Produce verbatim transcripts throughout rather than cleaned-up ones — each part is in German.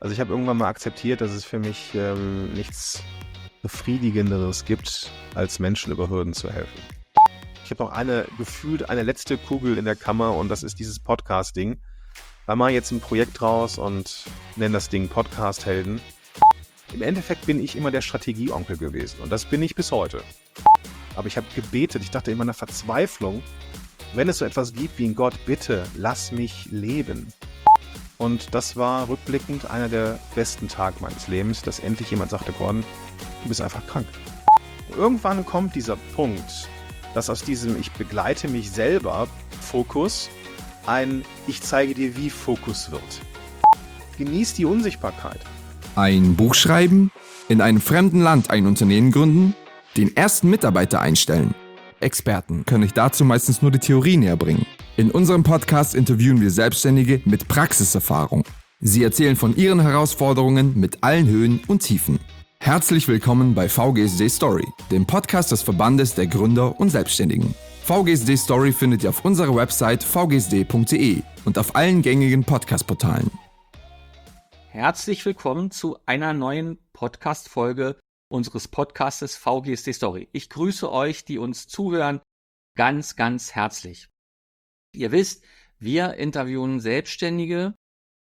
Also ich habe irgendwann mal akzeptiert, dass es für mich ähm, nichts Befriedigenderes gibt, als Menschen über Hürden zu helfen. Ich habe noch eine, gefühlt eine letzte Kugel in der Kammer und das ist dieses Podcast-Ding. Wir machen jetzt ein Projekt draus und nennen das Ding Podcast-Helden. Im Endeffekt bin ich immer der Strategieonkel gewesen und das bin ich bis heute. Aber ich habe gebetet, ich dachte in meiner Verzweiflung, wenn es so etwas gibt wie ein Gott, bitte lass mich leben. Und das war rückblickend einer der besten Tage meines Lebens, dass endlich jemand sagte, Gordon, du bist einfach krank. Und irgendwann kommt dieser Punkt, dass aus diesem Ich begleite mich selber Fokus ein Ich zeige dir wie Fokus wird. Genieß die Unsichtbarkeit. Ein Buch schreiben, in einem fremden Land ein Unternehmen gründen, den ersten Mitarbeiter einstellen. Experten können euch dazu meistens nur die Theorie näher bringen. In unserem Podcast interviewen wir Selbstständige mit Praxiserfahrung. Sie erzählen von ihren Herausforderungen mit allen Höhen und Tiefen. Herzlich willkommen bei V G S D Story, dem Podcast des Verbandes der Gründer und Selbstständigen. V G S D Story findet ihr auf unserer Website v g s d punkt d e und auf allen gängigen Podcast-Portalen. Herzlich willkommen zu einer neuen Podcast-Folge unseres Podcastes V G S D Story. Ich grüße euch, die uns zuhören, ganz, ganz herzlich. Ihr wisst, wir interviewen Selbstständige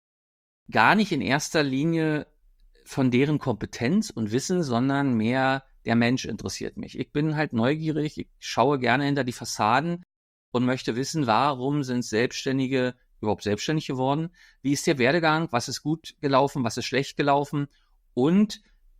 gar nicht in erster Linie von deren Kompetenz und Wissen, sondern mehr der Mensch interessiert mich. Ich bin halt neugierig, ich schaue gerne hinter die Fassaden und möchte wissen, warum sind Selbstständige überhaupt selbstständig geworden? Wie ist der Werdegang? Was ist gut gelaufen? Was ist schlecht gelaufen? Und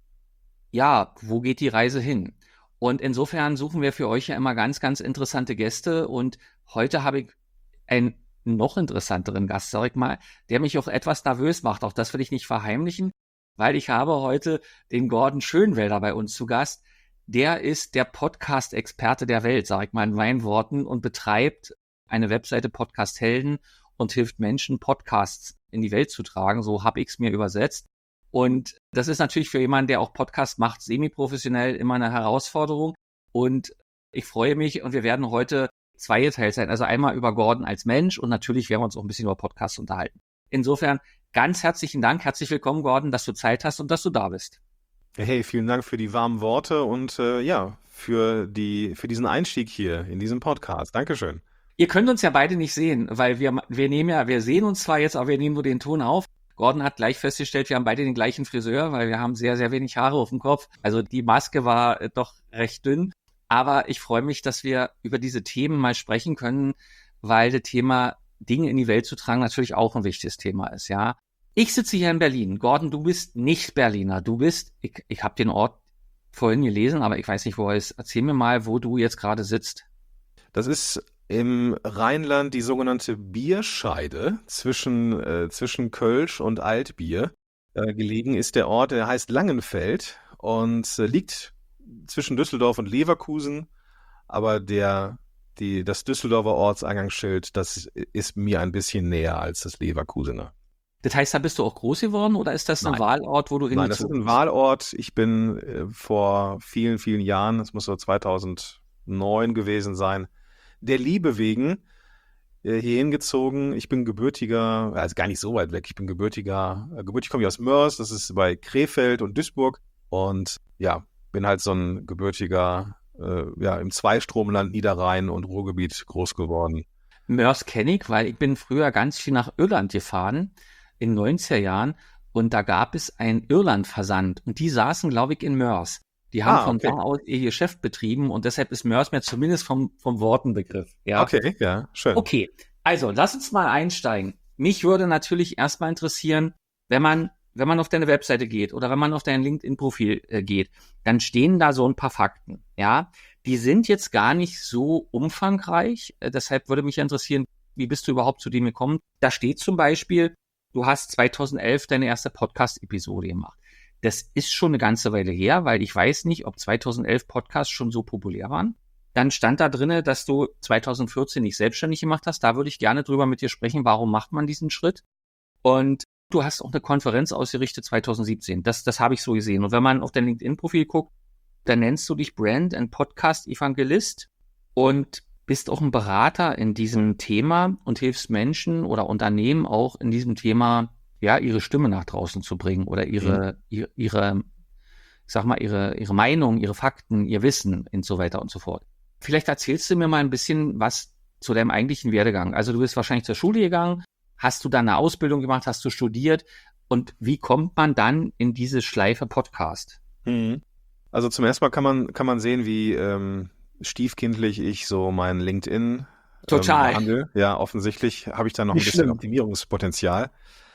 ja, wo geht die Reise hin? Und insofern suchen wir für euch ja immer ganz, ganz interessante Gäste und heute habe ich einen noch interessanteren Gast, sag ich mal, der mich auch etwas nervös macht. Auch das will ich nicht verheimlichen, weil ich habe heute den Gordon Schönwelder bei uns zu Gast. Der ist der Podcast-Experte der Welt, sag ich mal in meinen Worten, und betreibt eine Webseite Podcast Helden und hilft Menschen, Podcasts in die Welt zu tragen. So habe ich es mir übersetzt. Und das ist natürlich für jemanden, der auch Podcast macht, semi-professionell immer eine Herausforderung. Und ich freue mich und wir werden heute zweigeteilt sein. Also einmal über Gordon als Mensch und natürlich werden wir uns auch ein bisschen über Podcasts unterhalten. Insofern ganz herzlichen Dank, herzlich willkommen Gordon, dass du Zeit hast und dass du da bist. Hey, vielen Dank für die warmen Worte und äh, ja, für die für diesen Einstieg hier in diesem Podcast. Dankeschön. Ihr könnt uns ja beide nicht sehen, weil wir wir nehmen ja, wir sehen uns zwar jetzt, aber wir nehmen nur den Ton auf. Gordon hat gleich festgestellt, wir haben beide den gleichen Friseur, weil wir haben sehr, sehr wenig Haare auf dem Kopf. Also die Maske war äh, doch recht dünn. Aber ich freue mich, dass wir über diese Themen mal sprechen können, weil das Thema Dinge in die Welt zu tragen natürlich auch ein wichtiges Thema ist, ja. Ich sitze hier in Berlin. Gordon, du bist nicht Berliner. Du bist, ich, ich habe den Ort vorhin gelesen, aber ich weiß nicht, wo er ist. Erzähl mir mal, wo du jetzt gerade sitzt. Das ist im Rheinland die sogenannte Bierscheide zwischen, äh, zwischen Kölsch und Altbier. Äh, gelegen ist der Ort, der heißt Langenfeld und äh, liegt zwischen Düsseldorf und Leverkusen, aber der, die, das Düsseldorfer Ortseingangsschild, das ist mir ein bisschen näher als das Leverkusener. Das heißt, da bist du auch groß geworden oder ist das ein Nein. Wahlort, wo du hingezogen bist? Nein, das ist ein Wahlort. Ich bin äh, vor vielen, vielen Jahren, das muss so zweitausendneun gewesen sein, der Liebe wegen äh, hier hingezogen. Ich bin gebürtiger, also gar nicht so weit weg, ich bin gebürtiger, äh, gebürtig komme ich aus Mörs, das ist bei Krefeld und Duisburg und ja, bin halt so ein gebürtiger, äh, ja, im Zweistromland Niederrhein und Ruhrgebiet groß geworden. Mörs kenne ich, weil ich bin früher ganz viel nach Irland gefahren in den neunziger Jahren und da gab es einen Irland-Versand und die saßen, glaube ich, in Mörs. Die haben Ah, von okay. da aus ihr Geschäft betrieben und deshalb ist Mörs mir zumindest vom, vom Wortenbegriff. Ja? Okay, ja, schön. Okay, also lass uns mal einsteigen. Mich würde natürlich erstmal interessieren, wenn man wenn man auf deine Webseite geht oder wenn man auf dein LinkedIn-Profil äh, geht, dann stehen da so ein paar Fakten, ja. Die sind jetzt gar nicht so umfangreich, äh, deshalb würde mich interessieren, wie bist du überhaupt zu dem gekommen? Da steht zum Beispiel, du hast zweitausendelf deine erste Podcast-Episode gemacht. Das ist schon eine ganze Weile her, weil ich weiß nicht, ob zweitausendelf Podcasts schon so populär waren. Dann stand da drinne, dass du zweitausendvierzehn dich selbstständig gemacht hast. Da würde ich gerne drüber mit dir sprechen, warum macht man diesen Schritt? Und du hast auch eine Konferenz ausgerichtet zweitausendsiebzehn. Das, das habe ich so gesehen. Und wenn man auf dein LinkedIn-Profil guckt, dann nennst du dich Brand and Podcast Evangelist und bist auch ein Berater in diesem Thema und hilfst Menschen oder Unternehmen auch in diesem Thema ja, ihre Stimme nach draußen zu bringen oder ihre, mhm. ihre, ihre, ich sag mal, ihre, ihre Meinung, ihre Fakten, ihr Wissen und so weiter und so fort. Vielleicht erzählst du mir mal ein bisschen was zu deinem eigentlichen Werdegang. Also du bist wahrscheinlich zur Schule gegangen, hast du dann eine Ausbildung gemacht, hast du studiert und wie kommt man dann in diese Schleife Podcast? Mhm. Also zum ersten Mal kann man, kann man sehen, wie ähm, stiefkindlich ich so mein LinkedIn Total. ähm, behandle. Ja, offensichtlich habe ich da noch ein Nicht bisschen schlimm. Optimierungspotenzial.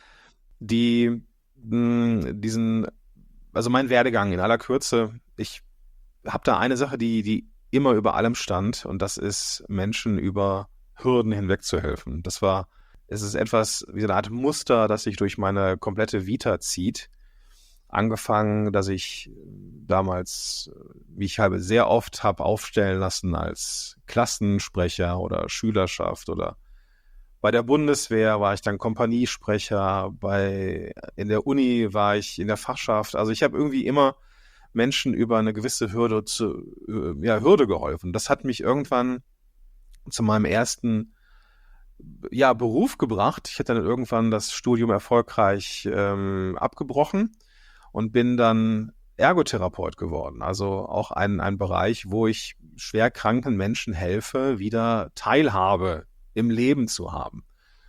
Die, mh, diesen, also mein Werdegang in aller Kürze, ich habe da eine Sache, die, die immer über allem stand, und das ist, Menschen über Hürden hinweg zu helfen. Das war, es ist etwas wie eine Art Muster, das sich durch meine komplette Vita zieht. Angefangen, dass ich damals, wie ich habe, sehr oft habe aufstellen lassen als Klassensprecher oder Schülerschaft, oder bei der Bundeswehr war ich dann Kompaniesprecher, bei, in der Uni war ich in der Fachschaft. Also ich habe irgendwie immer Menschen über eine gewisse Hürde zu, ja, Hürde geholfen. Das hat mich irgendwann zu meinem ersten ja, Beruf gebracht. Ich hatte dann irgendwann das Studium erfolgreich ähm, abgebrochen und bin dann Ergotherapeut geworden. Also auch ein, ein Bereich, wo ich schwer kranken Menschen helfe, wieder Teilhabe im Leben zu haben.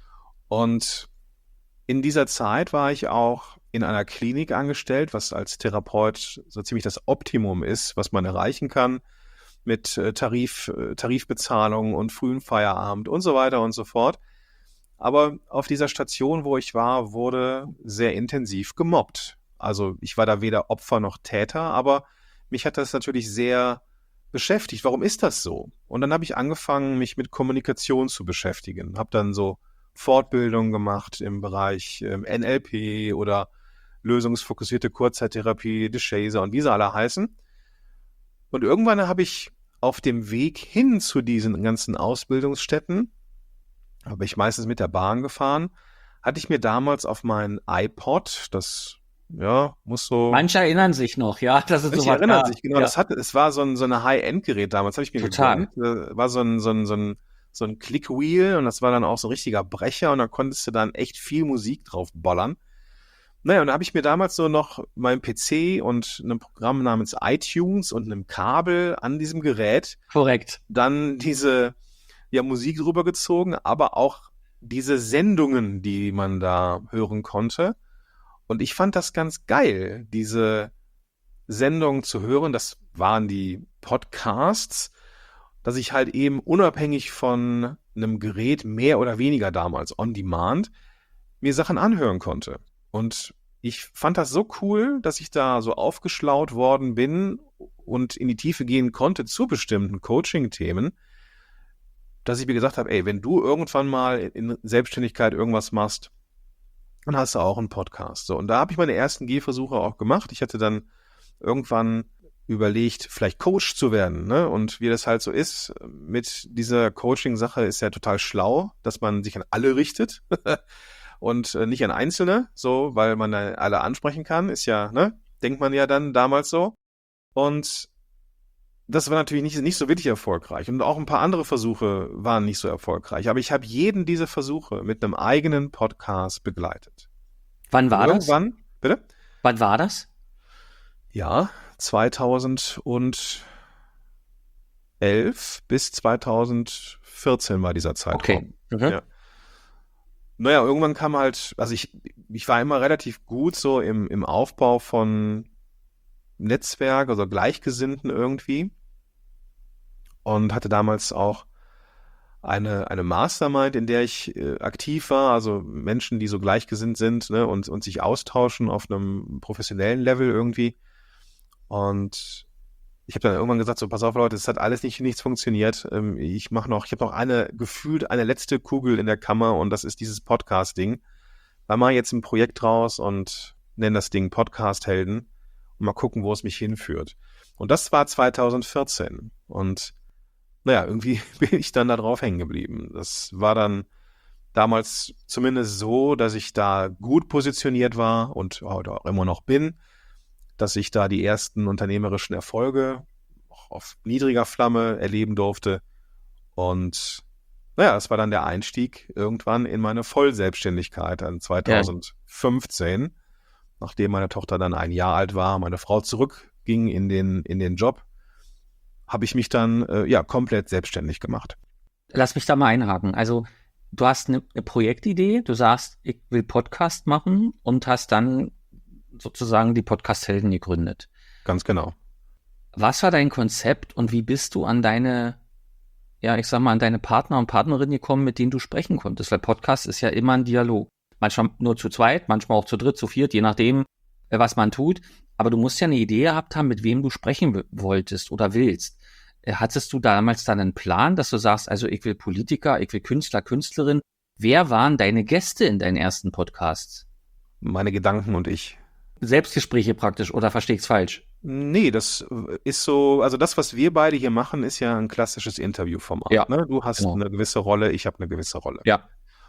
Und in dieser Zeit war ich auch in einer Klinik angestellt, was als Therapeut so ziemlich das Optimum ist, was man erreichen kann, mit Tarif, Tarifbezahlung und frühen Feierabend und so weiter und so fort. Aber auf dieser Station, wo ich war, wurde sehr intensiv gemobbt. Also ich war da weder Opfer noch Täter, aber mich hat das natürlich sehr beschäftigt. Warum ist das so? Und dann habe ich angefangen, mich mit Kommunikation zu beschäftigen. Habe dann so Fortbildungen gemacht im Bereich ähm, N L P oder lösungsfokussierte Kurzzeittherapie, DeShazer und wie sie alle heißen. Und irgendwann habe ich auf dem Weg hin zu diesen ganzen Ausbildungsstätten, habe ich meistens mit der Bahn gefahren, hatte ich mir damals auf mein iPod, das ja, muss so... Manche erinnern sich noch, ja, das ist so was. Manche erinnern sich, genau. Ja. Das hatte, es war so ein, so ein High-End-Gerät damals, habe ich mir Total. gegönnt. War so ein, so ein, so ein, so ein Click-Wheel, und das war dann auch so ein richtiger Brecher, und da konntest du dann echt viel Musik drauf bollern. Naja, und da habe ich mir damals so noch meinen P C und einem Programm namens iTunes und einem Kabel an diesem Gerät Korrekt. dann diese ja, Musik drüber gezogen, aber auch diese Sendungen, die man da hören konnte. Und ich fand das ganz geil, diese Sendungen zu hören. Das waren die Podcasts, dass ich halt eben unabhängig von einem Gerät, mehr oder weniger damals on demand, mir Sachen anhören konnte. Und ich fand das so cool, dass ich da so aufgeschlaut worden bin und in die Tiefe gehen konnte zu bestimmten Coaching-Themen, dass ich mir gesagt habe, ey, wenn du irgendwann mal in Selbstständigkeit irgendwas machst, dann hast du auch einen Podcast. So, und da habe ich meine ersten Gehversuche auch gemacht. Ich hatte dann irgendwann überlegt, vielleicht Coach zu werden, ne? Und wie das halt so ist, mit dieser Coaching-Sache ist ja total schlau, dass man sich an alle richtet und nicht an Einzelne, so, weil man alle ansprechen kann, ist ja, ne? Denkt man ja dann damals so. Und das war natürlich nicht, nicht so wirklich erfolgreich. Und auch ein paar andere Versuche waren nicht so erfolgreich. Aber ich habe jeden dieser Versuche mit einem eigenen Podcast begleitet. Wann war und das? Irgendwann, bitte? Wann war das? Ja, zweitausendelf bis zweitausendvierzehn war dieser Zeitraum. Okay. Mhm. Ja. Naja, irgendwann kam halt, also ich, ich war immer relativ gut so im, im Aufbau von Netzwerk, also Gleichgesinnten irgendwie. Und hatte damals auch eine, eine Mastermind, in der ich äh, aktiv war, also Menschen, die so gleichgesinnt sind, ne, und, und sich austauschen auf einem professionellen Level irgendwie. Und ich habe dann irgendwann gesagt, so pass auf Leute, es hat alles nicht nichts funktioniert. Ähm, ich mache noch, ich habe noch eine, gefühlt eine letzte Kugel in der Kammer, und das ist dieses Podcast-Ding. Da mache ich jetzt ein Projekt draus und nenne das Ding Podcast-Helden und mal gucken, wo es mich hinführt. Und das war zweitausendvierzehn. Und naja, irgendwie bin ich dann da drauf hängen geblieben. Das war dann damals zumindest so, dass ich da gut positioniert war und heute auch immer noch bin, dass ich da die ersten unternehmerischen Erfolge auch auf niedriger Flamme erleben durfte. Und naja, das war dann der Einstieg irgendwann in meine Vollselbstständigkeit dann zweitausendfünfzehn, ja. Nachdem meine Tochter dann ein Jahr alt war, meine Frau zurückging in den, in den Job, habe ich mich dann äh, ja komplett selbstständig gemacht. Lass mich da mal einhaken. Also du hast eine, eine Projektidee, du sagst, ich will Podcast machen und hast dann sozusagen die Podcast-Helden gegründet. Ganz genau. Was war dein Konzept und wie bist du an deine, ja, ich sag mal, an deine Partner und Partnerinnen gekommen, mit denen du sprechen konntest? Weil Podcast ist ja immer ein Dialog. Manchmal nur zu zweit, manchmal auch zu dritt, zu viert, je nachdem, was man tut. Aber du musst ja eine Idee gehabt haben, mit wem du sprechen w- wolltest oder willst. Hattest du damals dann einen Plan, dass du sagst, also ich will Politiker, ich will Künstler, Künstlerin? Wer waren deine Gäste in deinen ersten Podcasts? Meine Gedanken und ich. Selbstgespräche praktisch, oder verstehe ich es falsch? Nee, das ist so, also das, was wir beide hier machen, ist ja ein klassisches Interviewformat. Ja, Ne? Du hast genau. eine gewisse Rolle, ich habe eine gewisse Rolle. Ja.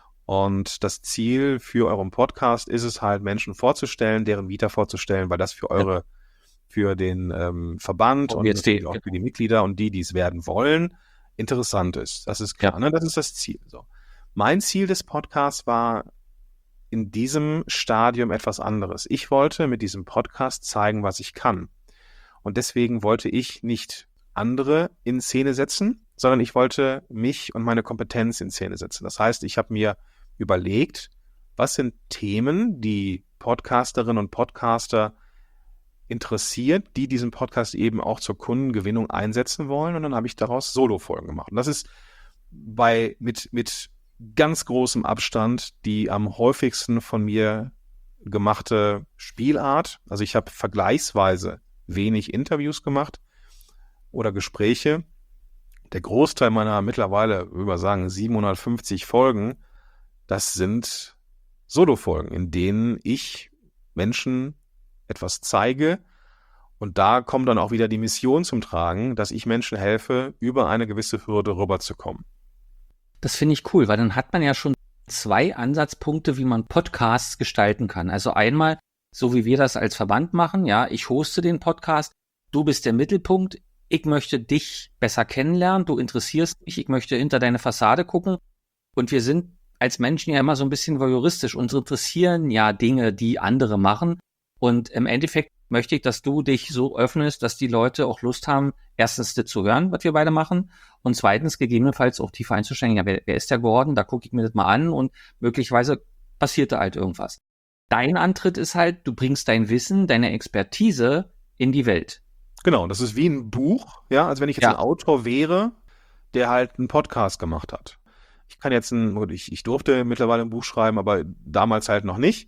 Und das Ziel für euren Podcast ist es halt, Menschen vorzustellen, deren Vita vorzustellen, weil das für eure, ja. für den ähm, Verband Oh, und jetzt die, natürlich auch für die Mitglieder und die, die es werden wollen, interessant ist. Das ist klar, Ja. ne? Das ist das Ziel. So. Mein Ziel des Podcasts war in diesem Stadium etwas anderes. Ich wollte mit diesem Podcast zeigen, was ich kann. Und deswegen wollte ich nicht andere in Szene setzen, sondern ich wollte mich und meine Kompetenz in Szene setzen. Das heißt, ich habe mir überlegt, was sind Themen, die Podcasterinnen und Podcaster interessiert, die diesen Podcast eben auch zur Kundengewinnung einsetzen wollen. Und dann habe ich daraus Solo-Folgen gemacht. Und das ist bei mit, mit ganz großem Abstand die am häufigsten von mir gemachte Spielart. Also ich habe vergleichsweise wenig Interviews gemacht oder Gespräche. Der Großteil meiner mittlerweile, über sagen, siebenhundertfünfzig Folgen, das sind Solo-Folgen, in denen ich Menschen etwas zeige. Und da kommt dann auch wieder die Mission zum Tragen, dass ich Menschen helfe, über eine gewisse Hürde rüberzukommen. Das finde ich cool, weil dann hat man ja schon zwei Ansatzpunkte, wie man Podcasts gestalten kann. Also einmal, so wie wir das als Verband machen, ja, ich hoste den Podcast, du bist der Mittelpunkt, ich möchte dich besser kennenlernen, du interessierst mich, ich möchte hinter deine Fassade gucken und wir sind als Menschen ja immer so ein bisschen voyeuristisch, uns interessieren ja Dinge, die andere machen und im Endeffekt möchte ich, dass du dich so öffnest, dass die Leute auch Lust haben, erstens das zu hören, was wir beide machen und zweitens gegebenenfalls auch tiefer einzusteigen, ja, wer, wer ist der Gordon, da gucke ich mir das mal an und möglicherweise passiert da halt irgendwas. Dein Antritt ist halt, du bringst dein Wissen, deine Expertise in die Welt. Genau, das ist wie ein Buch, ja, als wenn ich jetzt Ja. ein Autor wäre, der halt einen Podcast gemacht hat. Ich kann jetzt ein, gut, ich, ich durfte mittlerweile ein Buch schreiben, aber damals halt noch nicht.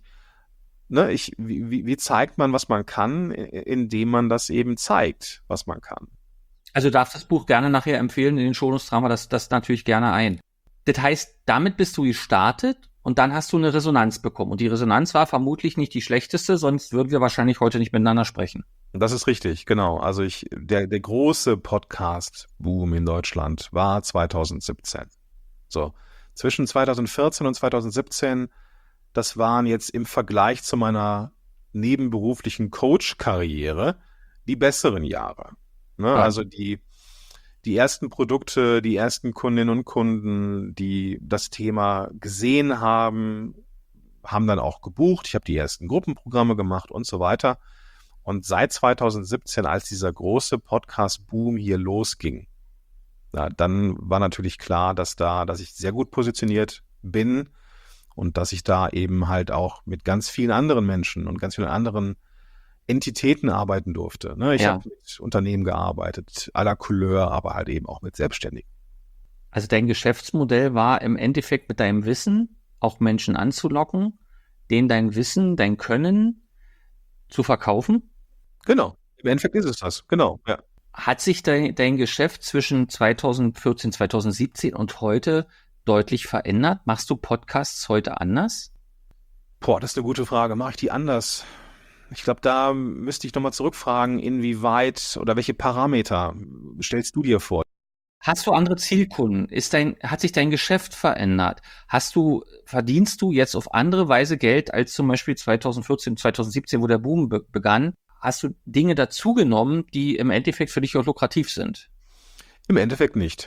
Ne, ich, wie, wie wie zeigt man, was man kann, indem man das eben zeigt, was man kann. Also du darfst das Buch gerne nachher empfehlen, in den Shownotes tragen wir das, das natürlich gerne ein. Das heißt, damit bist du gestartet und dann hast du eine Resonanz bekommen. Und die Resonanz war vermutlich nicht die schlechteste, sonst würden wir wahrscheinlich heute nicht miteinander sprechen. Das ist richtig, genau. Also ich, der, der große Podcast-Boom in Deutschland war zweitausendsiebzehn. So, zwischen zweitausendvierzehn und zweitausendsiebzehn, das waren jetzt im Vergleich zu meiner nebenberuflichen Coach-Karriere die besseren Jahre. Ne? Ja. Also die, die ersten Produkte, die ersten Kundinnen und Kunden, die das Thema gesehen haben, haben dann auch gebucht. Ich habe die ersten Gruppenprogramme gemacht und so weiter. Und seit zweitausendsiebzehn, als dieser große Podcast-Boom hier losging, na, dann war natürlich klar, dass da, dass ich sehr gut positioniert bin und dass ich da eben halt auch mit ganz vielen anderen Menschen und ganz vielen anderen Entitäten arbeiten durfte. Ne? Ich Ja. habe mit Unternehmen gearbeitet, à la Couleur, aber halt eben auch mit Selbstständigen. Also dein Geschäftsmodell war im Endeffekt mit deinem Wissen auch Menschen anzulocken, denen dein Wissen, dein Können zu verkaufen. Genau, im Endeffekt ist es das, genau, ja. Hat sich dein, dein Geschäft zwischen zweitausendvierzehn, zweitausendsiebzehn und heute deutlich verändert? Machst du Podcasts heute anders? Boah, das ist eine gute Frage. Mache ich die anders? Ich glaube, da müsste ich nochmal zurückfragen, inwieweit oder welche Parameter stellst du dir vor? Hast du andere Zielkunden? Ist dein, hat sich dein Geschäft verändert? Hast du, verdienst du jetzt auf andere Weise Geld als zum Beispiel zweitausendvierzehn, zweitausendsiebzehn, wo der Boom be- begann? Hast du Dinge dazugenommen, die im Endeffekt für dich auch lukrativ sind? Im Endeffekt nicht.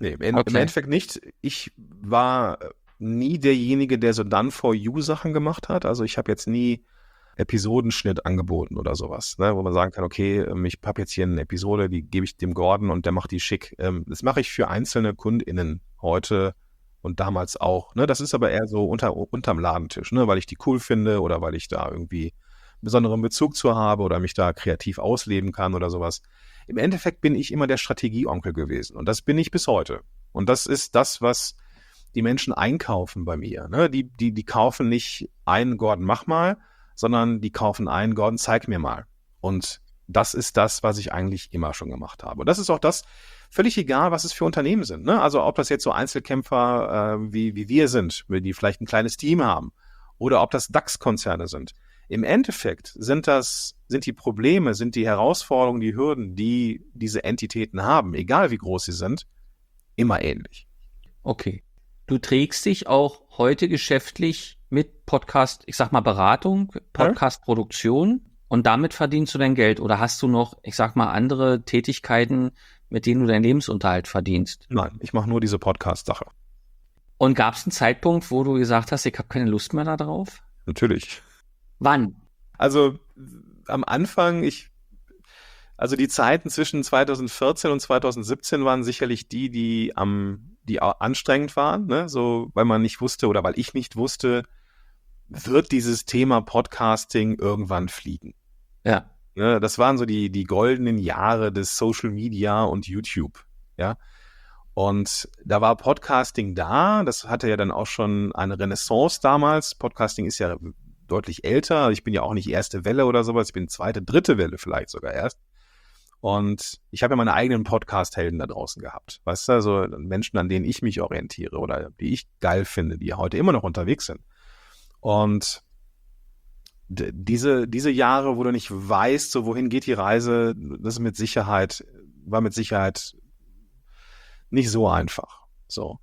Nee, im, Okay. im Endeffekt nicht. Ich war nie derjenige, der so Done-for-You-Sachen gemacht hat. Also ich habe jetzt nie Episodenschnitt angeboten oder sowas, ne, wo man sagen kann, okay, ähm, ich habe jetzt hier eine Episode, die gebe ich dem Gordon und der macht die schick. Ähm, das mache ich für einzelne KundInnen heute und damals auch. Ne? Das ist aber eher so unter, unterm Ladentisch, ne? Weil ich die cool finde oder weil ich da irgendwie einen besonderen Bezug zu habe oder mich da kreativ ausleben kann oder sowas. Im Endeffekt bin ich immer der Strategieonkel gewesen und das bin ich bis heute. Und das ist das, was die Menschen einkaufen bei mir. Ne? Die, die, die kaufen nicht ein, Gordon, mach mal, sondern die kaufen ein, Gordon, zeig mir mal. Und das ist das, was ich eigentlich immer schon gemacht habe. Und das ist auch das, völlig egal, was es für Unternehmen sind. Ne? Also ob das jetzt so Einzelkämpfer äh, wie, wie wir sind, die vielleicht ein kleines Team haben, oder ob das DAX-Konzerne sind. Im Endeffekt sind das, sind die Probleme, sind die Herausforderungen, die Hürden, die diese Entitäten haben, egal wie groß sie sind, immer ähnlich. Okay. Du trägst dich auch heute geschäftlich mit Podcast, ich sag mal Beratung, Podcast-Produktion und damit verdienst du dein Geld oder hast du noch, ich sag mal, andere Tätigkeiten, mit denen du deinen Lebensunterhalt verdienst? Nein, ich mache nur diese Podcast-Sache. Und gab es einen Zeitpunkt, wo du gesagt hast, ich habe keine Lust mehr da drauf? Natürlich. Wann? Also am Anfang, ich, also die Zeiten zwischen zweitausendvierzehn und zweitausendsiebzehn waren sicherlich die, die am die anstrengend waren, ne? So, weil man nicht wusste oder weil ich nicht wusste, wird dieses Thema Podcasting irgendwann fliegen. Ja. Ne? Das waren so die, die goldenen Jahre des Social Media und YouTube, ja. Und da war Podcasting da, das hatte ja dann auch schon eine Renaissance damals. Podcasting ist ja deutlich älter, ich bin ja auch nicht erste Welle oder sowas, ich bin zweite, dritte Welle vielleicht sogar erst. Und ich habe ja meine eigenen Podcast-Helden da draußen gehabt. Weißt du, also Menschen, an denen ich mich orientiere oder die ich geil finde, die heute immer noch unterwegs sind. Und d- diese, diese Jahre, wo du nicht weißt, so wohin geht die Reise, das ist mit Sicherheit, war mit Sicherheit nicht so einfach. So.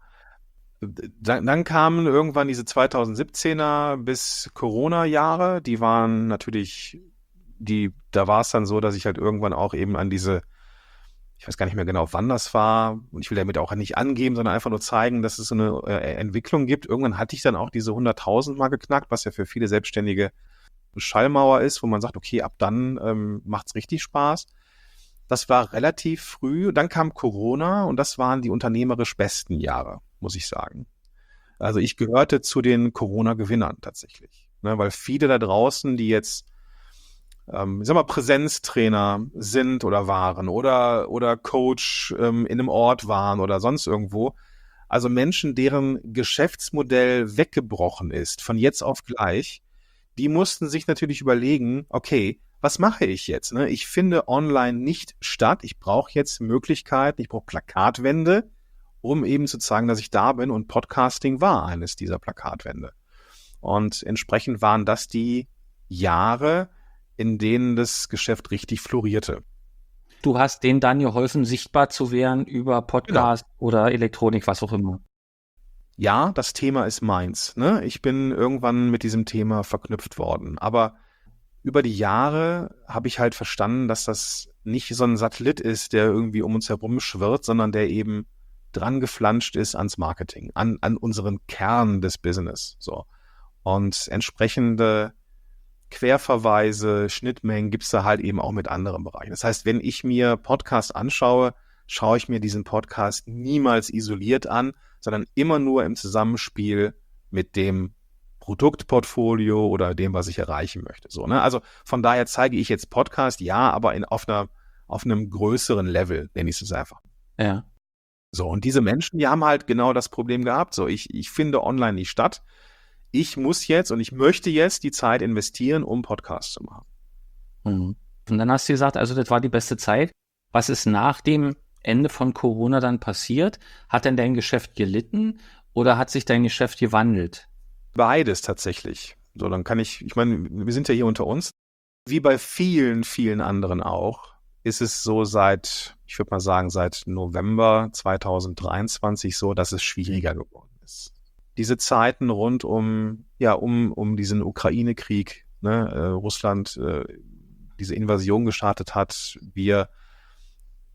Dann, dann kamen irgendwann diese zweitausendsiebzehner bis Corona-Jahre, die waren natürlich die, da war es dann so, dass ich halt irgendwann auch eben an diese, ich weiß gar nicht mehr genau, wann das war, und ich will damit auch nicht angeben, sondern einfach nur zeigen, dass es so eine äh, Entwicklung gibt. Irgendwann hatte ich dann auch diese hunderttausend mal geknackt, was ja für viele Selbstständige Schallmauer ist, wo man sagt, okay, ab dann ähm, macht's richtig Spaß. Das war relativ früh. Dann kam Corona und das waren die unternehmerisch besten Jahre, muss ich sagen. Also ich gehörte zu den Corona-Gewinnern tatsächlich, ne, weil viele da draußen, die jetzt Ähm, ich sag mal, Präsenztrainer sind oder waren oder, oder Coach ähm, in einem Ort waren oder sonst irgendwo. Also Menschen, deren Geschäftsmodell weggebrochen ist, von jetzt auf gleich, die mussten sich natürlich überlegen, okay, was mache ich jetzt? Ne? Ich finde online nicht statt. Ich brauche jetzt Möglichkeiten, ich brauche Plakatwände, um eben zu zeigen, dass ich da bin. Und Podcasting war eines dieser Plakatwände. Und entsprechend waren das die Jahre, in denen das Geschäft richtig florierte. Du hast denen dann geholfen, sichtbar zu werden über Podcast genau. oder Elektronik, was auch immer. Ja, das Thema ist meins. Ne? Ich bin irgendwann mit diesem Thema verknüpft worden. Aber über die Jahre habe ich halt verstanden, dass das nicht so ein Satellit ist, der irgendwie um uns herum schwirrt, sondern der eben dran geflanscht ist ans Marketing, an, an unseren Kern des Business. So. Und entsprechende Querverweise, Schnittmengen gibt's da halt eben auch mit anderen Bereichen. Das heißt, wenn ich mir Podcasts anschaue, schaue ich mir diesen Podcast niemals isoliert an, sondern immer nur im Zusammenspiel mit dem Produktportfolio oder dem, was ich erreichen möchte. So, ne? Also von daher zeige ich jetzt Podcast, ja, aber in, auf, einer, auf einem größeren Level, nenne ich es einfach. Ja. So, und diese Menschen, die haben halt genau das Problem gehabt. So, ich, ich finde online nicht statt. Ich muss jetzt und ich möchte jetzt die Zeit investieren, um Podcasts zu machen. Mhm. Und dann hast du gesagt, also das war die beste Zeit. Was ist nach dem Ende von Corona dann passiert? Hat denn dein Geschäft gelitten oder hat sich dein Geschäft gewandelt? Beides tatsächlich. So, dann kann ich, ich meine, wir sind ja hier unter uns. Wie bei vielen, vielen anderen auch, ist es so seit, ich würde mal sagen, seit November zweitausenddreiundzwanzig so, dass es schwieriger geworden ist. Diese Zeiten rund um, ja, um, um diesen Ukraine-Krieg, ne, äh, Russland äh, diese Invasion gestartet hat, wir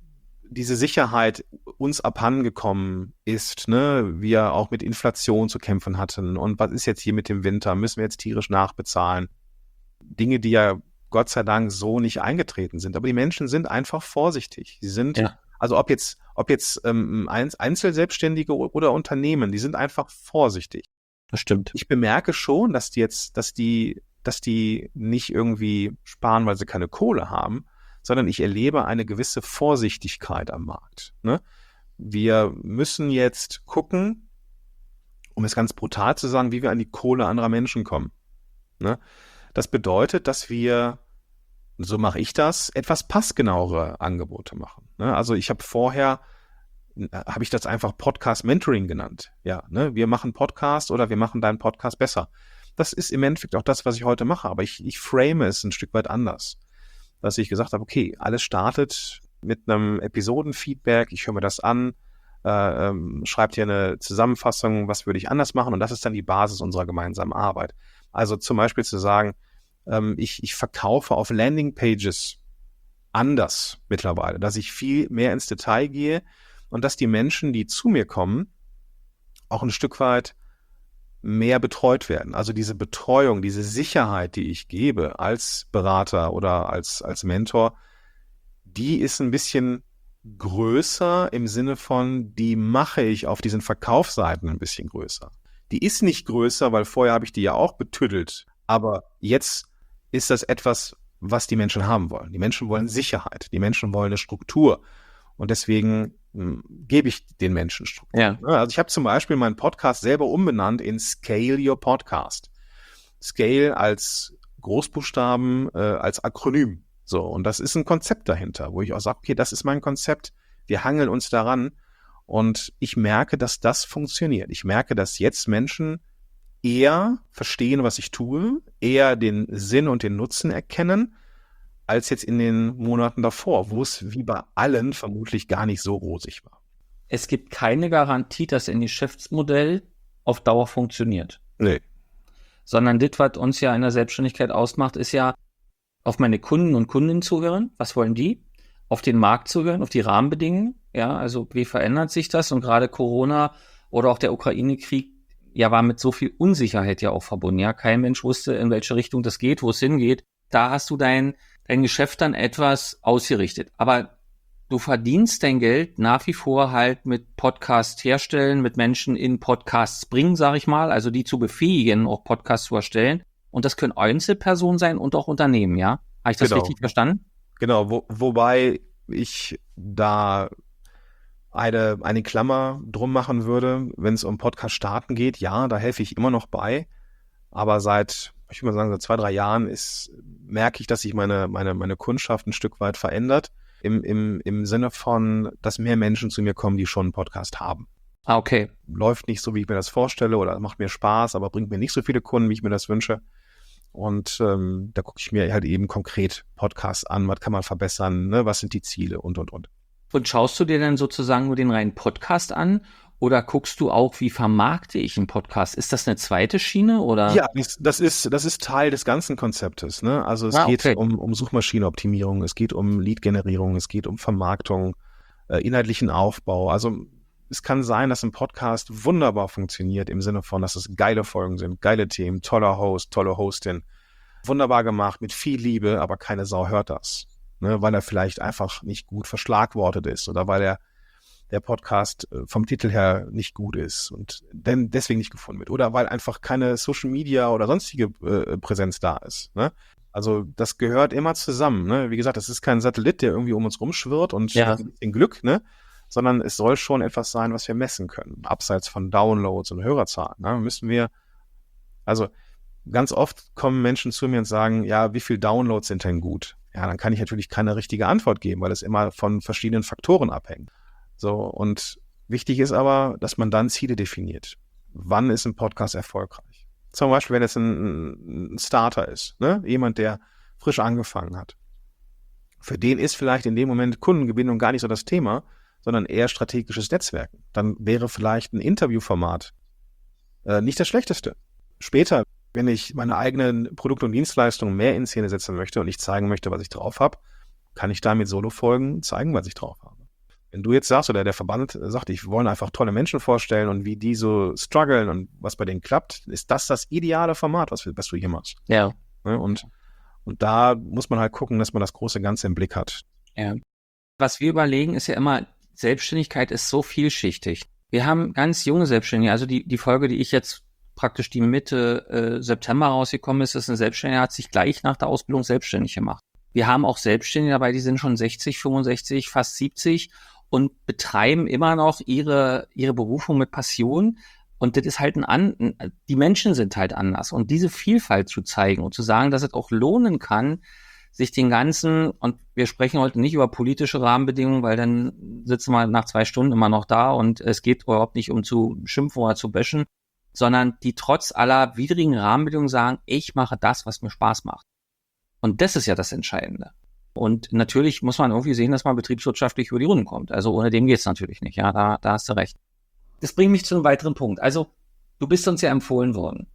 diese Sicherheit uns abhandengekommen ist, ne, wir auch mit Inflation zu kämpfen hatten und was ist jetzt hier mit dem Winter, müssen wir jetzt tierisch nachbezahlen? Dinge, die ja Gott sei Dank so nicht eingetreten sind, aber die Menschen sind einfach vorsichtig. Sie sind, ja. also ob jetzt, ob jetzt ähm, Einzelselbstständige oder Unternehmen, die sind einfach vorsichtig. Das stimmt. Ich bemerke schon, dass die jetzt, dass die, dass die nicht irgendwie sparen, weil sie keine Kohle haben, sondern ich erlebe eine gewisse Vorsichtigkeit am Markt. Ne? Wir müssen jetzt gucken, um es ganz brutal zu sagen, wie wir an die Kohle anderer Menschen kommen. Ne? Das bedeutet, dass wir, so mache ich das, etwas passgenauere Angebote machen. Ne? Also ich habe vorher, habe ich das einfach Podcast-Mentoring genannt. Ja, ne? Wir machen Podcast oder wir machen deinen Podcast besser. Das ist im Endeffekt auch das, was ich heute mache, aber ich, ich frame es ein Stück weit anders. Dass ich gesagt habe, okay, alles startet mit einem Episodenfeedback, ich höre mir das an, äh, ähm, schreibt hier eine Zusammenfassung, was würde ich anders machen, und das ist dann die Basis unserer gemeinsamen Arbeit. Also zum Beispiel zu sagen, ähm, ich, ich verkaufe auf Landingpages anders mittlerweile, dass ich viel mehr ins Detail gehe und dass die Menschen, die zu mir kommen, auch ein Stück weit mehr betreut werden. Also diese Betreuung, diese Sicherheit, die ich gebe als Berater oder als, als Mentor, die ist ein bisschen größer im Sinne von, die mache ich auf diesen Verkaufsseiten ein bisschen größer. Die ist nicht größer, weil vorher habe ich die ja auch betüddelt, aber jetzt ist das etwas, was die Menschen haben wollen. Die Menschen wollen Sicherheit, die Menschen wollen eine Struktur und deswegen gebe ich den Menschen Struktur. Ja. Also ich habe zum Beispiel meinen Podcast selber umbenannt in Scale Your Podcast. Scale als Großbuchstaben, äh, als Akronym. So, und das ist ein Konzept dahinter, wo ich auch sage, okay, das ist mein Konzept, wir hangeln uns daran und ich merke, dass das funktioniert. Ich merke, dass jetzt Menschen eher verstehen, was ich tue, eher den Sinn und den Nutzen erkennen, als jetzt in den Monaten davor, wo es wie bei allen vermutlich gar nicht so rosig war. Es gibt keine Garantie, dass ein Geschäftsmodell auf Dauer funktioniert. Nee. Sondern das, was uns ja in der Selbstständigkeit ausmacht, ist ja, auf meine Kunden und Kundinnen zu hören. Was wollen die? Auf den Markt zu hören, auf die Rahmenbedingungen. Ja, also wie verändert sich das? Und gerade Corona oder auch der Ukraine-Krieg, ja, war mit so viel Unsicherheit ja auch verbunden. Ja, kein Mensch wusste, in welche Richtung das geht, wo es hingeht. Da hast du dein dein Geschäft dann etwas ausgerichtet. Aber du verdienst dein Geld nach wie vor halt mit Podcast herstellen, mit Menschen in Podcasts bringen, sag ich mal, also die zu befähigen, auch Podcasts zu erstellen. Und das können Einzelpersonen sein und auch Unternehmen, ja? Habe ich das genau. richtig verstanden? Genau, wo, wobei ich da eine, eine Klammer drum machen würde, wenn es um Podcast starten geht. Ja, da helfe ich immer noch bei. Aber seit ich würde mal sagen, seit zwei, drei Jahren ist, merke ich, dass sich meine, meine, meine Kundschaft ein Stück weit verändert. Im, im, im Sinne von, dass mehr Menschen zu mir kommen, die schon einen Podcast haben. Ah, okay. Läuft nicht so, wie ich mir das vorstelle oder macht mir Spaß, aber bringt mir nicht so viele Kunden, wie ich mir das wünsche. Und ähm, da gucke ich mir halt eben konkret Podcasts an, was kann man verbessern, ne? Was sind die Ziele und, und, und. Und schaust du dir dann sozusagen nur den reinen Podcast an? Oder guckst du auch, wie vermarkte ich einen Podcast? Ist das eine zweite Schiene oder? Ja, das ist, das ist Teil des ganzen Konzeptes, ne? Also es ah, okay. geht um, um Suchmaschinenoptimierung, es geht um Lead-Generierung, es geht um Vermarktung, äh, inhaltlichen Aufbau. Also es kann sein, dass ein Podcast wunderbar funktioniert im Sinne von, dass es geile Folgen sind, geile Themen, toller Host, tolle Hostin, wunderbar gemacht, mit viel Liebe, aber keine Sau hört das, ne? Weil er vielleicht einfach nicht gut verschlagwortet ist oder weil er der Podcast vom Titel her nicht gut ist und denn deswegen nicht gefunden wird. Oder weil einfach keine Social Media oder sonstige äh, Präsenz da ist. Ne? Also das gehört immer zusammen. Ne? Wie gesagt, das ist kein Satellit, der irgendwie um uns rumschwirrt und ja. ein bisschen Glück, ne? Sondern es soll schon etwas sein, was wir messen können. Abseits von Downloads und Hörerzahlen. Ne? Müssen wir, also ganz oft kommen Menschen zu mir und sagen, ja, wie viel Downloads sind denn gut? Ja, dann kann ich natürlich keine richtige Antwort geben, weil es immer von verschiedenen Faktoren abhängt. So, und wichtig ist aber, dass man dann Ziele definiert. Wann ist ein Podcast erfolgreich? Zum Beispiel, wenn es ein, ein Starter ist, ne? Jemand, der frisch angefangen hat. Für den ist vielleicht in dem Moment Kundengewinnung gar nicht so das Thema, sondern eher strategisches Netzwerken. Dann wäre vielleicht ein Interviewformat äh, nicht das Schlechteste. Später, wenn ich meine eigenen Produkte und Dienstleistungen mehr in Szene setzen möchte und ich zeigen möchte, was ich drauf habe, kann ich da mit Solo-Folgen zeigen, was ich drauf habe. Wenn du jetzt sagst, oder der Verband sagt, ich wollen einfach tolle Menschen vorstellen und wie die so strugglen und was bei denen klappt, ist das das ideale Format, was, was du hier machst. Ja. Ne? Und, und da muss man halt gucken, dass man das große Ganze im Blick hat. Ja. Was wir überlegen, ist ja immer, Selbstständigkeit ist so vielschichtig. Wir haben ganz junge Selbstständige, also die, die Folge, die ich jetzt praktisch die Mitte äh, September rausgekommen ist, ist eine Selbstständige, hat sich gleich nach der Ausbildung selbstständig gemacht. Wir haben auch Selbstständige dabei, die sind schon sechzig, fünfundsechzig, fast siebzig und betreiben immer noch ihre, ihre Berufung mit Passion. Und das ist halt ein an, die Menschen sind halt anders. Und diese Vielfalt zu zeigen und zu sagen, dass es auch lohnen kann, sich den ganzen, und wir sprechen heute nicht über politische Rahmenbedingungen, weil dann sitzen wir nach zwei Stunden immer noch da und es geht überhaupt nicht um zu schimpfen oder zu bashen, sondern die trotz aller widrigen Rahmenbedingungen sagen, ich mache das, was mir Spaß macht. Und das ist ja das Entscheidende. Und natürlich muss man irgendwie sehen, dass man betriebswirtschaftlich über die Runden kommt. Also ohne dem geht's natürlich nicht. Ja, da, da hast du recht. Das bringt mich zu einem weiteren Punkt. Also du bist uns ja empfohlen worden.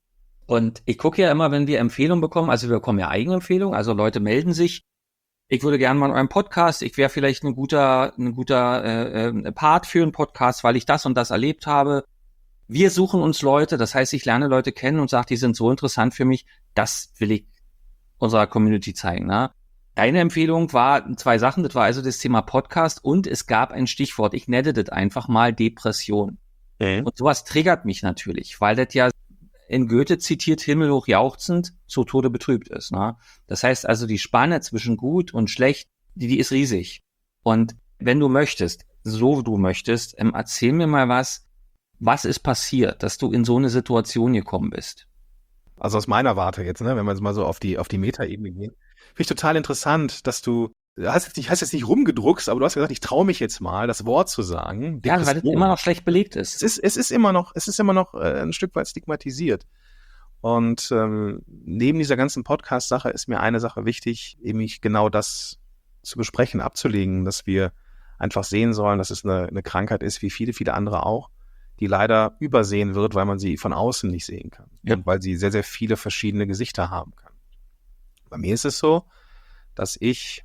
Und ich gucke ja immer, wenn wir Empfehlungen bekommen, also wir bekommen ja Eigenempfehlungen, also Leute melden sich, ich würde gerne mal in eurem Podcast, ich wäre vielleicht ein guter, ein guter äh, äh, Part für einen Podcast, weil ich das und das erlebt habe. Wir suchen uns Leute, das heißt, ich lerne Leute kennen und sage, die sind so interessant für mich, das will ich unserer Community zeigen. Ne? Deine Empfehlung war zwei Sachen, das war also das Thema Podcast und es gab ein Stichwort, ich nenne das einfach mal Depression. Mhm. Und sowas triggert mich natürlich, weil das ja in Goethe zitiert, himmelhoch jauchzend, zu Tode betrübt ist. Ne? Das heißt also, die Spanne zwischen gut und schlecht, die, die ist riesig. Und wenn du möchtest, so du möchtest, ähm, erzähl mir mal was, was ist passiert, dass du in so eine Situation gekommen bist? Also aus meiner Warte jetzt, ne, wenn wir jetzt mal so auf die, auf die Metaebene gehen, finde ich total interessant, dass du, hast jetzt nicht, hast jetzt nicht rumgedruckst, aber du hast gesagt, ich traue mich jetzt mal, das Wort zu sagen. Ja, weil das immer noch schlecht belegt ist. Es ist, es ist immer noch, es ist immer noch äh, ein Stück weit stigmatisiert. Und ähm, neben dieser ganzen Podcast-Sache ist mir eine Sache wichtig, nämlich genau das zu besprechen, abzulegen, dass wir einfach sehen sollen, dass es eine, eine Krankheit ist, wie viele, viele andere auch, die leider übersehen wird, weil man sie von außen nicht sehen kann. Ja. Und weil sie sehr, sehr viele verschiedene Gesichter haben kann. Bei mir ist es so, dass ich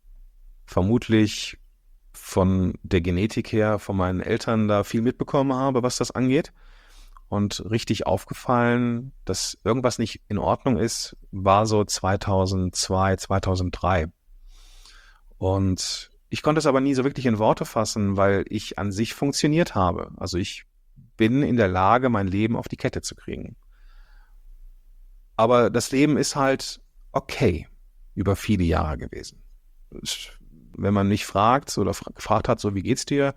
vermutlich von der Genetik her von meinen Eltern da viel mitbekommen habe, was das angeht. Und richtig aufgefallen, dass irgendwas nicht in Ordnung ist, war so zweitausendzwei, zweitausenddrei. Und ich konnte es aber nie so wirklich in Worte fassen, weil ich an sich funktioniert habe. Also ich bin in der Lage, mein Leben auf die Kette zu kriegen. Aber das Leben ist halt okay über viele Jahre gewesen. Wenn man mich fragt oder gefragt hat, so wie geht's dir?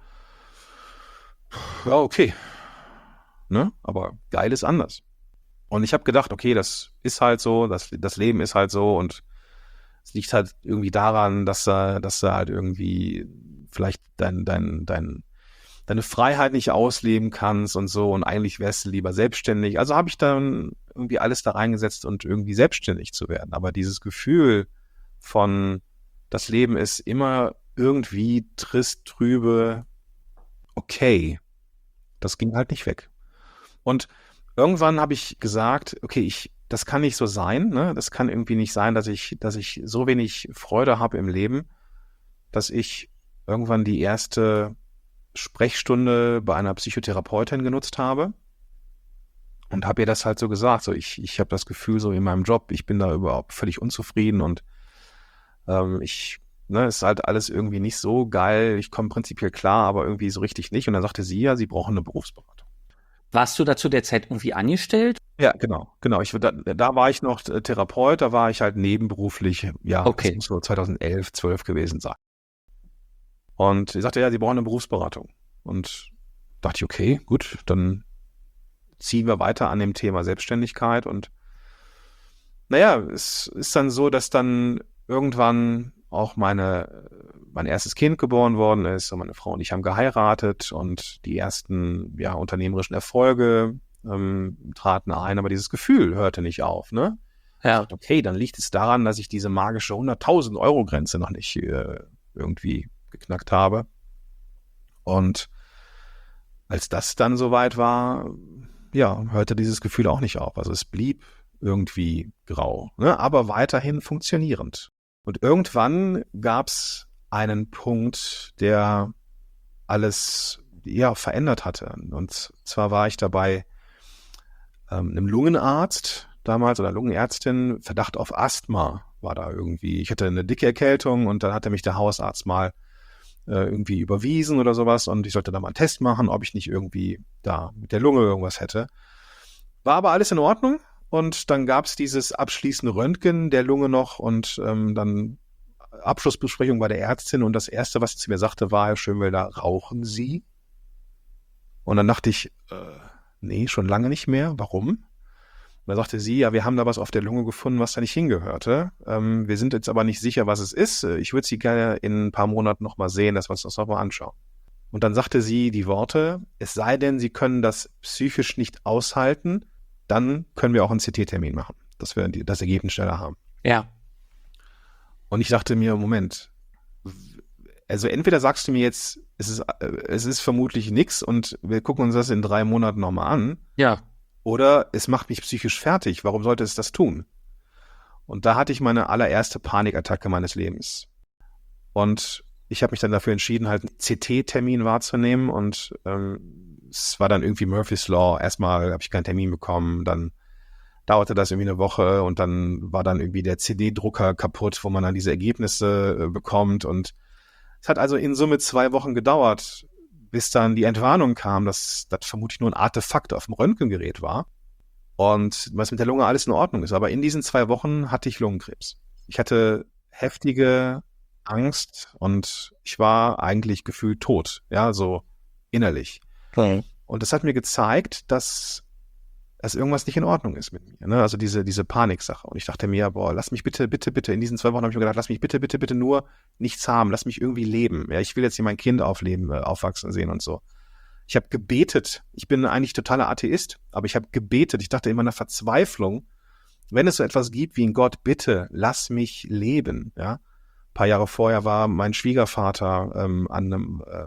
Ja, okay. Ne? Aber geil ist anders. Und ich habe gedacht, okay, das ist halt so, das, das Leben ist halt so und es liegt halt irgendwie daran, dass da, dass da halt irgendwie vielleicht dein, dein, dein, deine Freiheit nicht ausleben kannst und so und eigentlich wärst du lieber selbstständig. Also habe ich dann irgendwie alles da reingesetzt und irgendwie selbstständig zu werden. Aber dieses Gefühl von, das Leben ist immer irgendwie trist, trübe, okay, das ging halt nicht weg. Und irgendwann habe ich gesagt, okay, ich, das kann nicht so sein, ne? Das kann irgendwie nicht sein, dass ich, dass ich so wenig Freude habe im Leben, dass ich irgendwann die erste Sprechstunde bei einer Psychotherapeutin genutzt habe und habe ihr das halt so gesagt, so ich, ich habe das Gefühl so in meinem Job, ich bin da überhaupt völlig unzufrieden und ähm, ich, ne, ist halt alles irgendwie nicht so geil, ich komme prinzipiell klar, aber irgendwie so richtig nicht. Und dann sagte sie, ja, sie brauchen eine Berufsberatung. Warst du da zu der Zeit irgendwie angestellt? Ja, genau, genau. Ich, da, da war ich noch Therapeut, da war ich halt nebenberuflich, ja, okay. Das muss so zweitausendelf, zwölf gewesen sein. Und sie sagte, ja, sie brauchen eine Berufsberatung. Und dachte ich, okay, gut, dann ziehen wir weiter an dem Thema Selbstständigkeit. Und naja, es ist dann so, dass dann irgendwann auch meine, mein erstes Kind geboren worden ist und meine Frau und ich haben geheiratet und die ersten, ja, unternehmerischen Erfolge ähm, traten ein, aber dieses Gefühl hörte nicht auf, ne? Ja. Okay, dann liegt es daran, dass ich diese magische hunderttausend Euro Grenze noch nicht äh, irgendwie geknackt habe. Und als das dann soweit war, ja, hörte dieses Gefühl auch nicht auf. Also es blieb irgendwie grau, ne? Aber weiterhin funktionierend. Und irgendwann gab es einen Punkt, der alles ja verändert hatte. Und zwar war ich dabei ähm, einem Lungenarzt damals oder Lungenärztin, Verdacht auf Asthma war da irgendwie. Ich hatte eine dicke Erkältung und dann hatte mich der Hausarzt mal äh, irgendwie überwiesen oder sowas und ich sollte da mal einen Test machen, ob ich nicht irgendwie da mit der Lunge irgendwas hätte. War aber alles in Ordnung und dann gab es dieses abschließende Röntgen der Lunge noch und ähm, dann Abschlussbesprechung bei der Ärztin und das Erste, was sie zu mir sagte, war, Herr Schönwelder, rauchen Sie? Und dann dachte ich, äh, nee, schon lange nicht mehr. Warum? Und dann sagte sie, ja, wir haben da was auf der Lunge gefunden, was da nicht hingehörte. Ähm, wir sind jetzt aber nicht sicher, was es ist. Ich würde Sie gerne in ein paar Monaten nochmal sehen, dass wir uns das nochmal anschauen. Und dann sagte sie die Worte, es sei denn, Sie können das psychisch nicht aushalten, dann können wir auch einen C T-Termin machen, dass wir das Ergebnis schneller haben. Ja. Und ich dachte mir, Moment, also entweder sagst du mir jetzt, es ist, es ist vermutlich nix und wir gucken uns das in drei Monaten nochmal an. Ja. Oder es macht mich psychisch fertig. Warum sollte es das tun? Und da hatte ich meine allererste Panikattacke meines Lebens. Und ich habe mich dann dafür entschieden, halt einen C T-Termin wahrzunehmen. Und ähm, es war dann irgendwie Murphy's Law. Erstmal habe ich keinen Termin bekommen, dann dauerte das irgendwie eine Woche und dann war dann irgendwie der C D-Drucker kaputt, wo man dann diese Ergebnisse äh, bekommt. Und es hat also in Summe zwei Wochen gedauert, bis dann die Entwarnung kam, dass das vermutlich nur ein Artefakt auf dem Röntgengerät war und was mit der Lunge alles in Ordnung ist. Aber in diesen zwei Wochen hatte ich Lungenkrebs. Ich hatte heftige Angst und ich war eigentlich gefühlt tot, ja, so innerlich. Okay. Und das hat mir gezeigt, dass dass irgendwas nicht in Ordnung ist mit mir, ne? Also diese diese Paniksache. Und ich dachte mir, boah, lass mich bitte, bitte, bitte, in diesen zwei Wochen habe ich mir gedacht, lass mich bitte, bitte, bitte nur nichts haben, lass mich irgendwie leben. Ja, ich will jetzt hier mein Kind aufleben, äh, aufwachsen sehen und so. Ich habe gebetet. Ich bin eigentlich totaler Atheist, aber ich habe gebetet. Ich dachte in meiner Verzweiflung, wenn es so etwas gibt wie ein Gott, bitte lass mich leben. Ja, ein paar Jahre vorher war mein Schwiegervater ähm, an einem äh,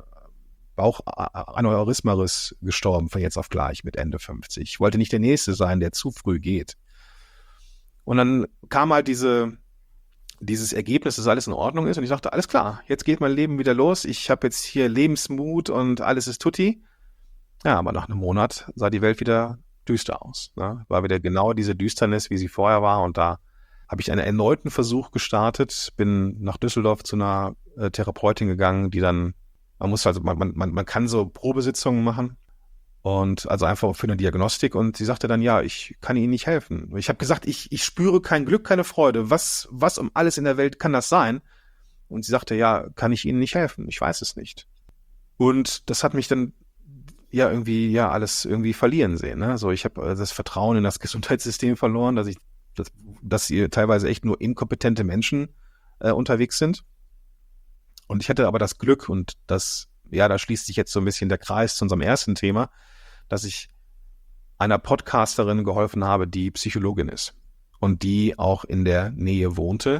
Bauchaneurysma-Riss gestorben von jetzt auf gleich mit Ende fünfzig. Ich wollte nicht der Nächste sein, der zu früh geht. Und dann kam halt diese, dieses Ergebnis, dass alles in Ordnung ist und ich dachte, alles klar, jetzt geht mein Leben wieder los. Ich habe jetzt hier Lebensmut und alles ist tutti. Ja, aber nach einem Monat sah die Welt wieder düster aus. Ne? War wieder genau diese Düsternis, wie sie vorher war und da habe ich einen erneuten Versuch gestartet, bin nach Düsseldorf zu einer äh, Therapeutin gegangen, die dann Man muss also, man, man, man kann so Probesitzungen machen und also einfach für eine Diagnostik und sie sagte dann, ja, ich kann Ihnen nicht helfen. Ich habe gesagt, ich, ich spüre kein Glück, keine Freude. Was, was um alles in der Welt kann das sein? Und sie sagte, ja, kann ich Ihnen nicht helfen? Ich weiß es nicht. Und das hat mich dann ja irgendwie, ja, alles irgendwie verlieren sehen. Ne? So, ich habe das Vertrauen in das Gesundheitssystem verloren, dass ich, dass, dass hier teilweise echt nur inkompetente Menschen äh, unterwegs sind. Und ich hatte aber das Glück und das, ja, da schließt sich jetzt so ein bisschen der Kreis zu unserem ersten Thema, dass ich einer Podcasterin geholfen habe, die Psychologin ist und die auch in der Nähe wohnte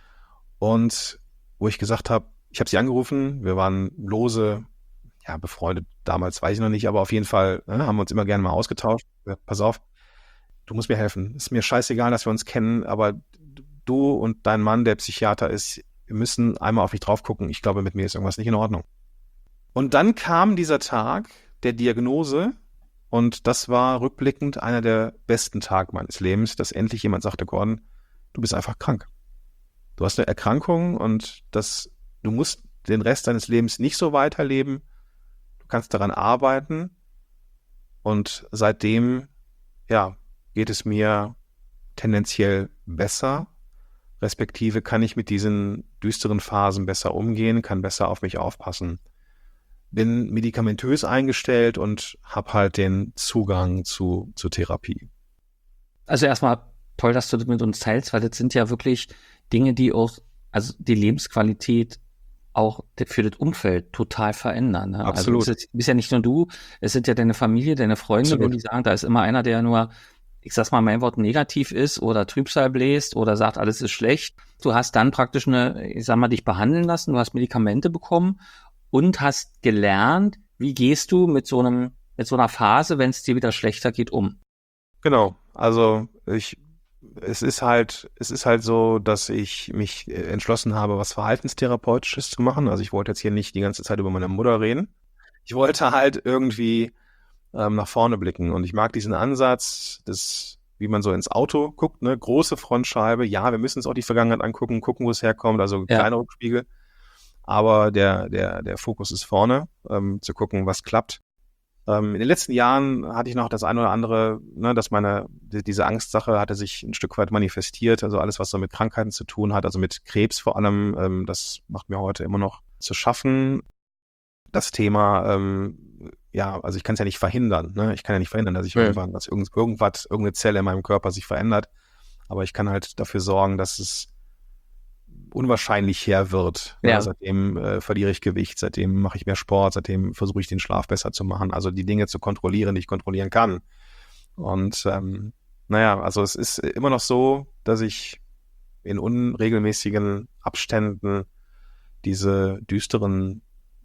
und wo ich gesagt habe, ich habe sie angerufen, wir waren lose, ja, befreundet damals, weiß ich noch nicht, aber auf jeden Fall ne, haben wir uns immer gerne mal ausgetauscht. Ja, pass auf, du musst mir helfen. Ist mir scheißegal, dass wir uns kennen, aber du und dein Mann, der Psychiater ist, wir müssen einmal auf mich drauf gucken. Ich glaube, mit mir ist irgendwas nicht in Ordnung. Und dann kam dieser Tag der Diagnose und das war rückblickend einer der besten Tage meines Lebens, dass endlich jemand sagte, Gordon, du bist einfach krank. Du hast eine Erkrankung und das, du musst den Rest deines Lebens nicht so weiterleben. Du kannst daran arbeiten und seitdem, ja, geht es mir tendenziell besser. Respektive kann ich mit diesen düsteren Phasen besser umgehen, kann besser auf mich aufpassen. Bin medikamentös eingestellt und habe halt den Zugang zu, zu Therapie. Also erstmal toll, dass du das mit uns teilst, weil das sind ja wirklich Dinge, die auch, also die Lebensqualität auch für das Umfeld total verändern. Ne? Absolut. Also es ist, bist ja nicht nur du, es sind ja deine Familie, deine Freunde, Absolut. wenn die sagen, da ist immer einer, der nur, ich sag's mal, mein Wort negativ ist oder Trübsal bläst oder sagt, alles ist schlecht. Du hast dann praktisch eine, ich sag mal, dich behandeln lassen, du hast Medikamente bekommen und hast gelernt, wie gehst du mit so einem, mit so einer Phase, wenn es dir wieder schlechter geht, um. Genau. Also ich, es ist halt, es ist halt so, dass ich mich entschlossen habe, was Verhaltenstherapeutisches zu machen. Also ich wollte jetzt hier nicht die ganze Zeit über meine Mutter reden. ich wollte halt irgendwie ähm, nach vorne blicken und ich mag diesen Ansatz, des, wie man so ins Auto guckt, ne, große Frontscheibe, ja, wir müssen uns auch die Vergangenheit angucken, gucken, wo es herkommt, also Ja. kleiner Rückspiegel, aber der, der, der Fokus ist vorne, ähm, zu gucken, was klappt. Ähm, in den letzten Jahren hatte ich noch das eine oder andere, ne, dass meine, die, diese Angstsache hatte sich ein Stück weit manifestiert, also alles, was so mit Krankheiten zu tun hat, also mit Krebs vor allem, ähm, das macht mir heute immer noch zu schaffen. Das Thema, ähm, ja, also ich kann es ja nicht verhindern, ne? Ich kann ja nicht verhindern, dass ich Ja. irgendwann, dass irgend, irgendwas, irgendeine Zelle in meinem Körper sich verändert, aber ich kann halt dafür sorgen, dass es unwahrscheinlich her wird. Ja. Ne? Seitdem äh, verliere ich Gewicht, seitdem mache ich mehr Sport, seitdem versuche ich den Schlaf besser zu machen, also die Dinge zu kontrollieren, die ich kontrollieren kann. Und ähm, naja, also es ist immer noch so, dass ich in unregelmäßigen Abständen diese düsteren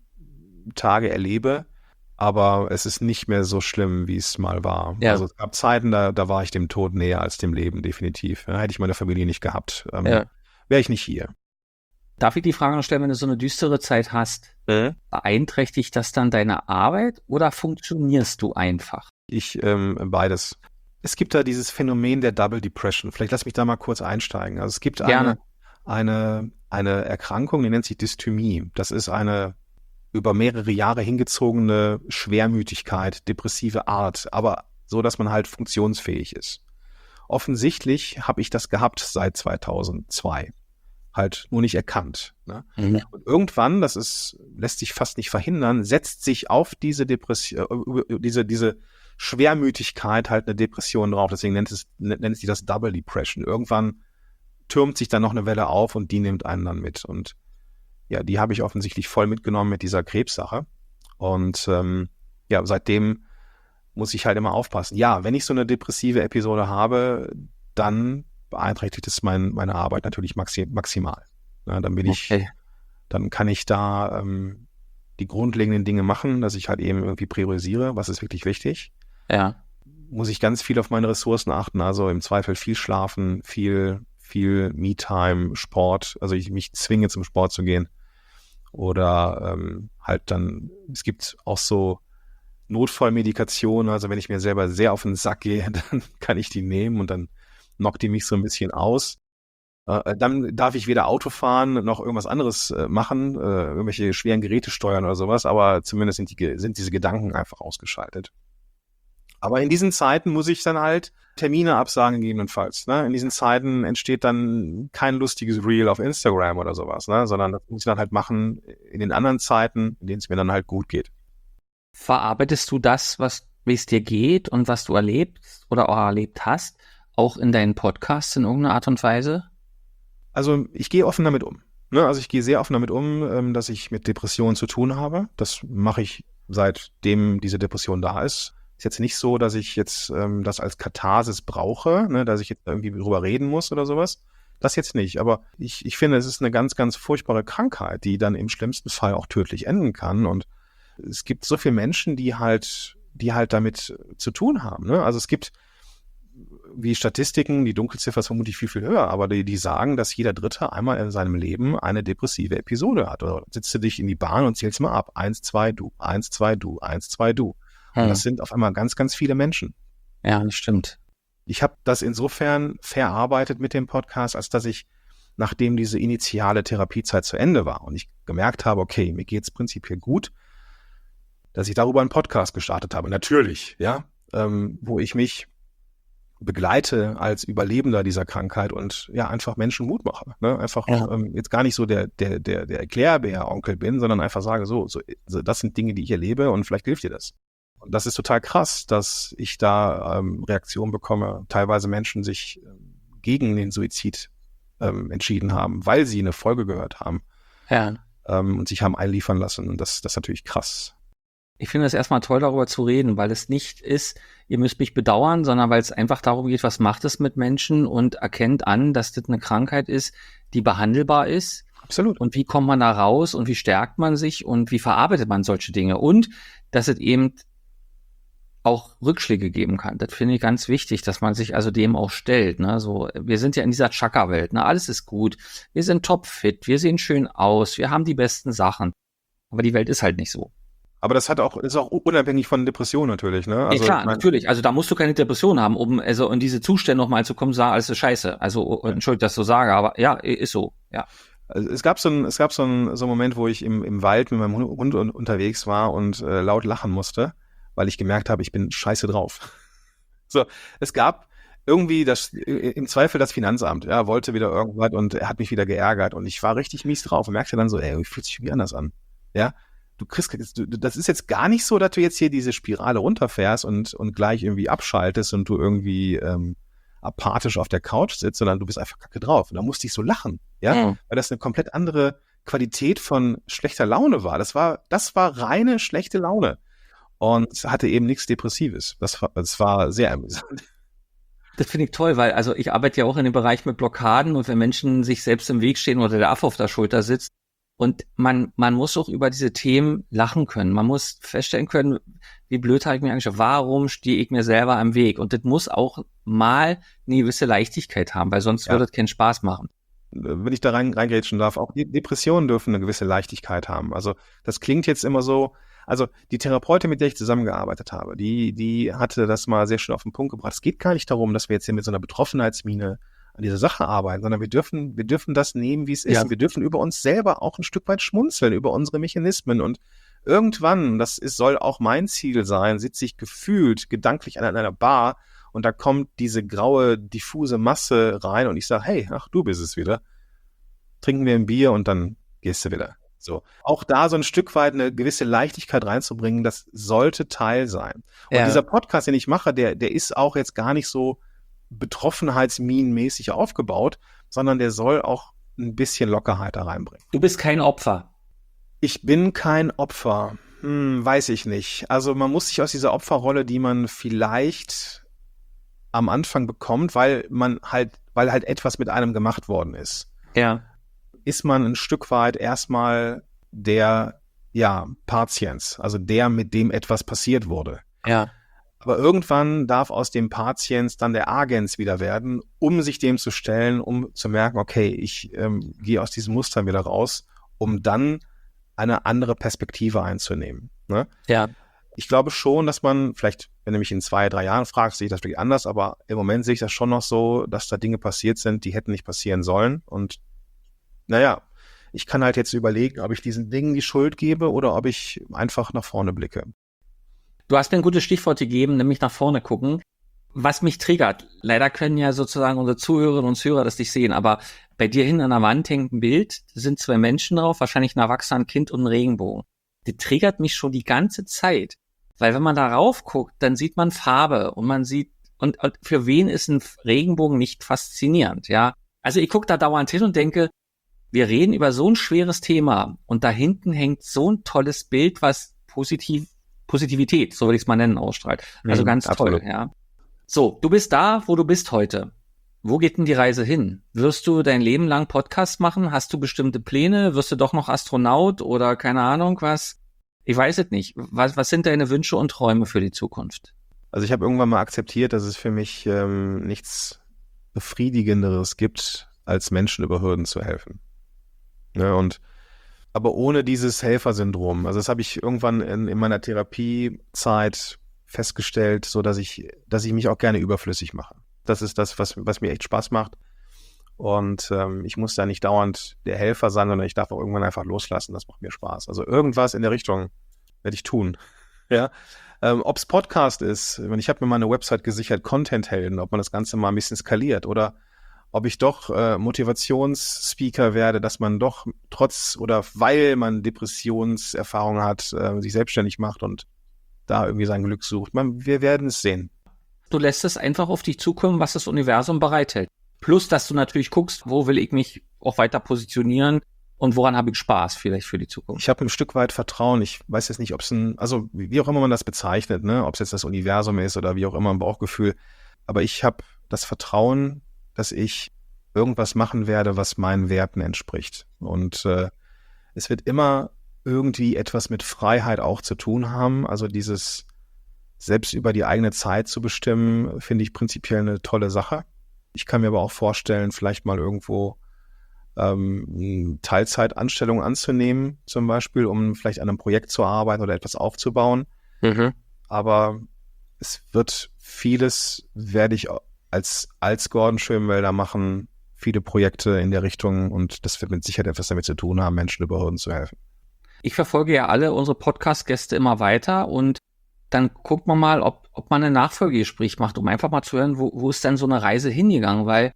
Tage erlebe, aber es ist nicht mehr so schlimm, wie es mal war. Ja. Also es gab Zeiten, da, da war ich dem Tod näher als dem Leben, definitiv. Ja, hätte ich meine Familie nicht gehabt, ähm, Ja. wäre ich nicht hier. Darf ich die Frage noch stellen, wenn du so eine düstere Zeit hast, beeinträchtigt das dann deine Arbeit oder funktionierst du einfach? Ich ähm, beides. Es gibt da dieses Phänomen der Double Depression. Vielleicht lass mich da mal kurz einsteigen. Also es gibt Gerne. eine, eine, eine Erkrankung, die nennt sich Dysthymie. Das ist eine über mehrere Jahre hingezogene Schwermütigkeit, depressive Art, aber so, dass man halt funktionsfähig ist. Offensichtlich habe ich das gehabt seit zweitausendzwei. Halt nur nicht erkannt. Ne? Mhm. Und irgendwann, das ist, lässt sich fast nicht verhindern, setzt sich auf diese Depression, diese, diese Schwermütigkeit halt eine Depression drauf. Deswegen nennt es, nennt sich das Double Depression. Irgendwann türmt sich dann noch eine Welle auf und die nimmt einen dann mit. Und ja, die habe ich offensichtlich voll mitgenommen mit dieser Krebssache. Und ähm, ja, seitdem muss ich halt immer aufpassen. Ja, wenn ich so eine depressive Episode habe, dann beeinträchtigt es mein, meine Arbeit natürlich maxi- maximal. Ja, dann bin ich, Okay. dann kann ich da ähm, die grundlegenden Dinge machen, dass ich halt eben irgendwie priorisiere, was ist wirklich wichtig. Ja. Muss ich ganz viel auf meine Ressourcen achten, also im Zweifel viel schlafen, viel, viel Me-Time, Sport, also ich mich zwinge zum Sport zu gehen. Oder ähm, halt dann, es gibt auch so Notfallmedikation, also wenn ich mir selber sehr auf den Sack gehe, dann kann ich die nehmen und dann knockt die mich so ein bisschen aus. Äh, dann darf ich weder Auto fahren noch irgendwas anderes äh, machen, äh, irgendwelche schweren Geräte steuern oder sowas, aber zumindest sind, die, sind diese Gedanken einfach ausgeschaltet. Aber in diesen Zeiten muss ich dann halt Termine absagen gegebenenfalls. Ne? In diesen Zeiten entsteht dann kein lustiges Reel auf Instagram oder sowas, ne? Sondern das muss ich dann halt machen in den anderen Zeiten, in denen es mir dann halt gut geht. Verarbeitest du das, was, wie es dir geht und was du erlebst oder auch erlebt hast, auch in deinen Podcasts in irgendeiner Art und Weise? Also ich gehe offen damit um. Ne? Also ich gehe sehr offen damit um, dass ich mit Depressionen zu tun habe. Das mache ich seitdem diese Depression da ist. Ist jetzt nicht so, dass ich jetzt ähm, das als Katharsis brauche, ne? Dass ich jetzt irgendwie drüber reden muss oder sowas. Das jetzt nicht. Aber ich, ich finde, es ist eine ganz, ganz furchtbare Krankheit, die dann im schlimmsten Fall auch tödlich enden kann. Und es gibt so viele Menschen, die halt, die halt damit zu tun haben. Ne? Also es gibt wie Statistiken, die Dunkelziffer ist vermutlich viel, viel höher, aber die, die sagen, dass jeder Dritte einmal in seinem Leben eine depressive Episode hat. Oder sitzt du dich in die Bahn und zählst mal ab. Eins, zwei, du. Eins, zwei, du. Eins, zwei, du. Und das sind auf einmal ganz, ganz viele Menschen. Ja, das stimmt. Ich habe das insofern verarbeitet mit dem Podcast, als dass ich, nachdem diese initiale Therapiezeit zu Ende war und ich gemerkt habe, okay, mir geht's prinzipiell gut, dass ich darüber einen Podcast gestartet habe. Natürlich, ja, ähm, wo ich mich begleite als Überlebender dieser Krankheit und ja, einfach Menschen Mut mache. Ne? Einfach Ja. ähm, jetzt gar nicht so der, der, der, der Erklärbär-Onkel bin, sondern einfach sage, so, so, so, das sind Dinge, die ich erlebe und vielleicht hilft dir das. Und das ist total krass, dass ich da ähm, Reaktionen bekomme, teilweise Menschen sich ähm, gegen den Suizid ähm, entschieden haben, weil sie eine Folge gehört haben Ja. ähm, und sich haben einliefern lassen. Und das, das ist natürlich krass. Ich finde es erstmal toll, darüber zu reden, weil es nicht ist, ihr müsst mich bedauern, sondern weil es einfach darum geht, was macht es mit Menschen und erkennt an, dass das eine Krankheit ist, die behandelbar ist. Absolut. Und wie kommt man da raus und wie stärkt man sich und wie verarbeitet man solche Dinge und dass es eben auch Rückschläge geben kann. Das finde ich ganz wichtig, dass man sich also dem auch stellt. Ne? So, wir sind ja in dieser Chaka-Welt. Ne? Alles ist gut. Wir sind topfit. Wir sehen schön aus. Wir haben die besten Sachen. Aber die Welt ist halt nicht so. Aber das hat auch, ist auch unabhängig von Depressionen natürlich, ne? Also, ja, klar, ich mein, natürlich. Also da musst du keine Depression haben, um also in diese Zustände nochmal zu kommen, sagen, alles ist scheiße. Also, Entschuldigung, dass ich so sage, aber ja, ist so, ja. also es gab so ein, es gab so ein, so einen Moment, wo ich im, im Wald mit meinem Hund un- unterwegs war und äh, laut lachen musste, weil ich gemerkt habe, ich bin scheiße drauf. So, es gab irgendwie das, im Zweifel das Finanzamt, ja, wollte wieder irgendwas und er hat mich wieder geärgert und ich war richtig mies drauf und merkte dann so, ey, ich fühlt sich irgendwie anders an. Ja, du kriegst, du, das ist jetzt gar nicht so, dass du jetzt hier diese Spirale runterfährst und, und gleich irgendwie abschaltest und du irgendwie ähm, apathisch auf der Couch sitzt, sondern du bist einfach kacke drauf. Und da musste ich so lachen, ja, Mhm. weil das eine komplett andere Qualität von schlechter Laune war. Das war, das war reine schlechte Laune. Und es hatte eben nichts Depressives. Das war, das war sehr amüsant. Das finde ich toll, weil also ich arbeite ja auch in dem Bereich mit Blockaden und wenn Menschen sich selbst im Weg stehen oder der Affe auf der Schulter sitzt und man man muss auch über diese Themen lachen können. Man muss feststellen können, wie blöd habe ich mir angeschaut, warum stehe ich mir selber am Weg? Und das muss auch mal eine gewisse Leichtigkeit haben, weil sonst Ja. würde es keinen Spaß machen. Wenn ich da rein, reingrätschen darf, auch die Depressionen dürfen eine gewisse Leichtigkeit haben. Also das klingt jetzt immer so, also die Therapeutin, mit der ich zusammengearbeitet habe, die, die hatte das mal sehr schön auf den Punkt gebracht. Es geht gar nicht darum, dass wir jetzt hier mit so einer Betroffenheitsmine an dieser Sache arbeiten, sondern wir dürfen, wir dürfen das nehmen, wie es ist. Ja. Und wir dürfen über uns selber auch ein Stück weit schmunzeln, über unsere Mechanismen. Und irgendwann, das ist, soll auch mein Ziel sein, sitze ich gefühlt gedanklich an einer Bar und da kommt diese graue, diffuse Masse rein und ich sage, hey, ach, du bist es wieder. Trinken wir ein Bier und dann gehst du wieder. So. Auch da so ein Stück weit eine gewisse Leichtigkeit reinzubringen, das sollte Teil sein. Und Ja. dieser Podcast, den ich mache, der, der ist auch jetzt gar nicht so betroffenheitsminenmäßig aufgebaut, sondern der soll auch ein bisschen Lockerheit da reinbringen. Du bist kein Opfer. Ich bin kein Opfer. Hm, weiß ich nicht. Also man muss sich aus dieser Opferrolle, die man vielleicht am Anfang bekommt, weil man halt, weil halt etwas mit einem gemacht worden ist, Ja. ist man ein Stück weit erstmal der, ja, Patiens, also der, mit dem etwas passiert wurde. Ja. Aber irgendwann darf aus dem Patiens dann der Agens wieder werden, um sich dem zu stellen, um zu merken, okay, ich ähm, gehe aus diesem Muster wieder raus, um dann eine andere Perspektive einzunehmen. Ne? Ja. Ich glaube schon, dass man, vielleicht, wenn du mich in zwei, drei Jahren fragst, sehe ich das wirklich anders, aber im Moment sehe ich das schon noch so, dass da Dinge passiert sind, die hätten nicht passieren sollen. Und naja, ich kann halt jetzt überlegen, ob ich diesen Dingen die Schuld gebe oder ob ich einfach nach vorne blicke. Du hast mir ein gutes Stichwort gegeben, nämlich nach vorne gucken. Was mich triggert, leider können ja sozusagen unsere Zuhörerinnen und Zuhörer das nicht sehen, aber bei dir hinten an der Wand hängt ein Bild, da sind zwei Menschen drauf, wahrscheinlich ein Erwachsener, ein Kind und ein Regenbogen. Das triggert mich schon die ganze Zeit, weil wenn man darauf guckt, dann sieht man Farbe und man sieht, und, und für wen ist ein Regenbogen nicht faszinierend, ja? Also ich gucke da dauernd hin und denke, wir reden über so ein schweres Thema und da hinten hängt so ein tolles Bild, was positiv, Positivität, so würde ich es mal nennen, ausstrahlt. Also Mhm, ganz absolut. toll, ja. So, du bist da, wo du bist heute. Wo geht denn die Reise hin? Wirst du dein Leben lang Podcast machen? Hast du bestimmte Pläne? Wirst du doch noch Astronaut oder keine Ahnung was? Ich weiß es nicht. Was, was sind deine Wünsche und Träume für die Zukunft? Also ich habe irgendwann mal akzeptiert, dass es für mich ähm, nichts Befriedigenderes gibt, als Menschen über Hürden zu helfen. Ne, und aber ohne dieses Helfersyndrom. Also das habe ich irgendwann in, in meiner Therapiezeit festgestellt, so dass ich, dass ich mich auch gerne überflüssig mache. Das ist das, was, was mir echt Spaß macht. Und ähm, ich muss da nicht dauernd der Helfer sein, sondern ich darf auch irgendwann einfach loslassen. Das macht mir Spaß. Also irgendwas in der Richtung werde ich tun. Ja. Ähm, ob es Podcast ist, ich habe mir mal eine Website gesichert, Content-Helden, ob man das Ganze mal ein bisschen skaliert oder ob ich doch äh, Motivationsspeaker werde, dass man doch trotz oder weil man Depressionserfahrung hat, äh, sich selbstständig macht und da irgendwie sein Glück sucht. Man, wir werden es sehen. Du lässt es einfach auf dich zukommen, was das Universum bereithält. Plus, dass du natürlich guckst, wo will ich mich auch weiter positionieren und woran habe ich Spaß vielleicht für die Zukunft. Ich habe ein Stück weit Vertrauen. Ich weiß jetzt nicht, ob es ein, also wie auch immer man das bezeichnet, ne, ob es jetzt das Universum ist oder wie auch immer ein Bauchgefühl. Aber ich habe das Vertrauen, dass ich irgendwas machen werde, was meinen Werten entspricht. Und äh, es wird immer irgendwie etwas mit Freiheit auch zu tun haben. Also dieses selbst über die eigene Zeit zu bestimmen, finde ich prinzipiell eine tolle Sache. Ich kann mir aber auch vorstellen, vielleicht mal irgendwo ähm, Teilzeitanstellung anzunehmen, zum Beispiel, um vielleicht an einem Projekt zu arbeiten oder etwas aufzubauen. Mhm. Aber es wird vieles, werde ich als, als Gordon Schönwelder machen, viele Projekte in der Richtung, und das wird mit Sicherheit etwas damit zu tun haben, Menschen über Hürden zu helfen. Ich verfolge ja alle unsere Podcast-Gäste immer weiter und dann guckt man mal, ob, ob man ein Nachfolgegespräch macht, um einfach mal zu hören, wo, wo ist denn so eine Reise hingegangen, weil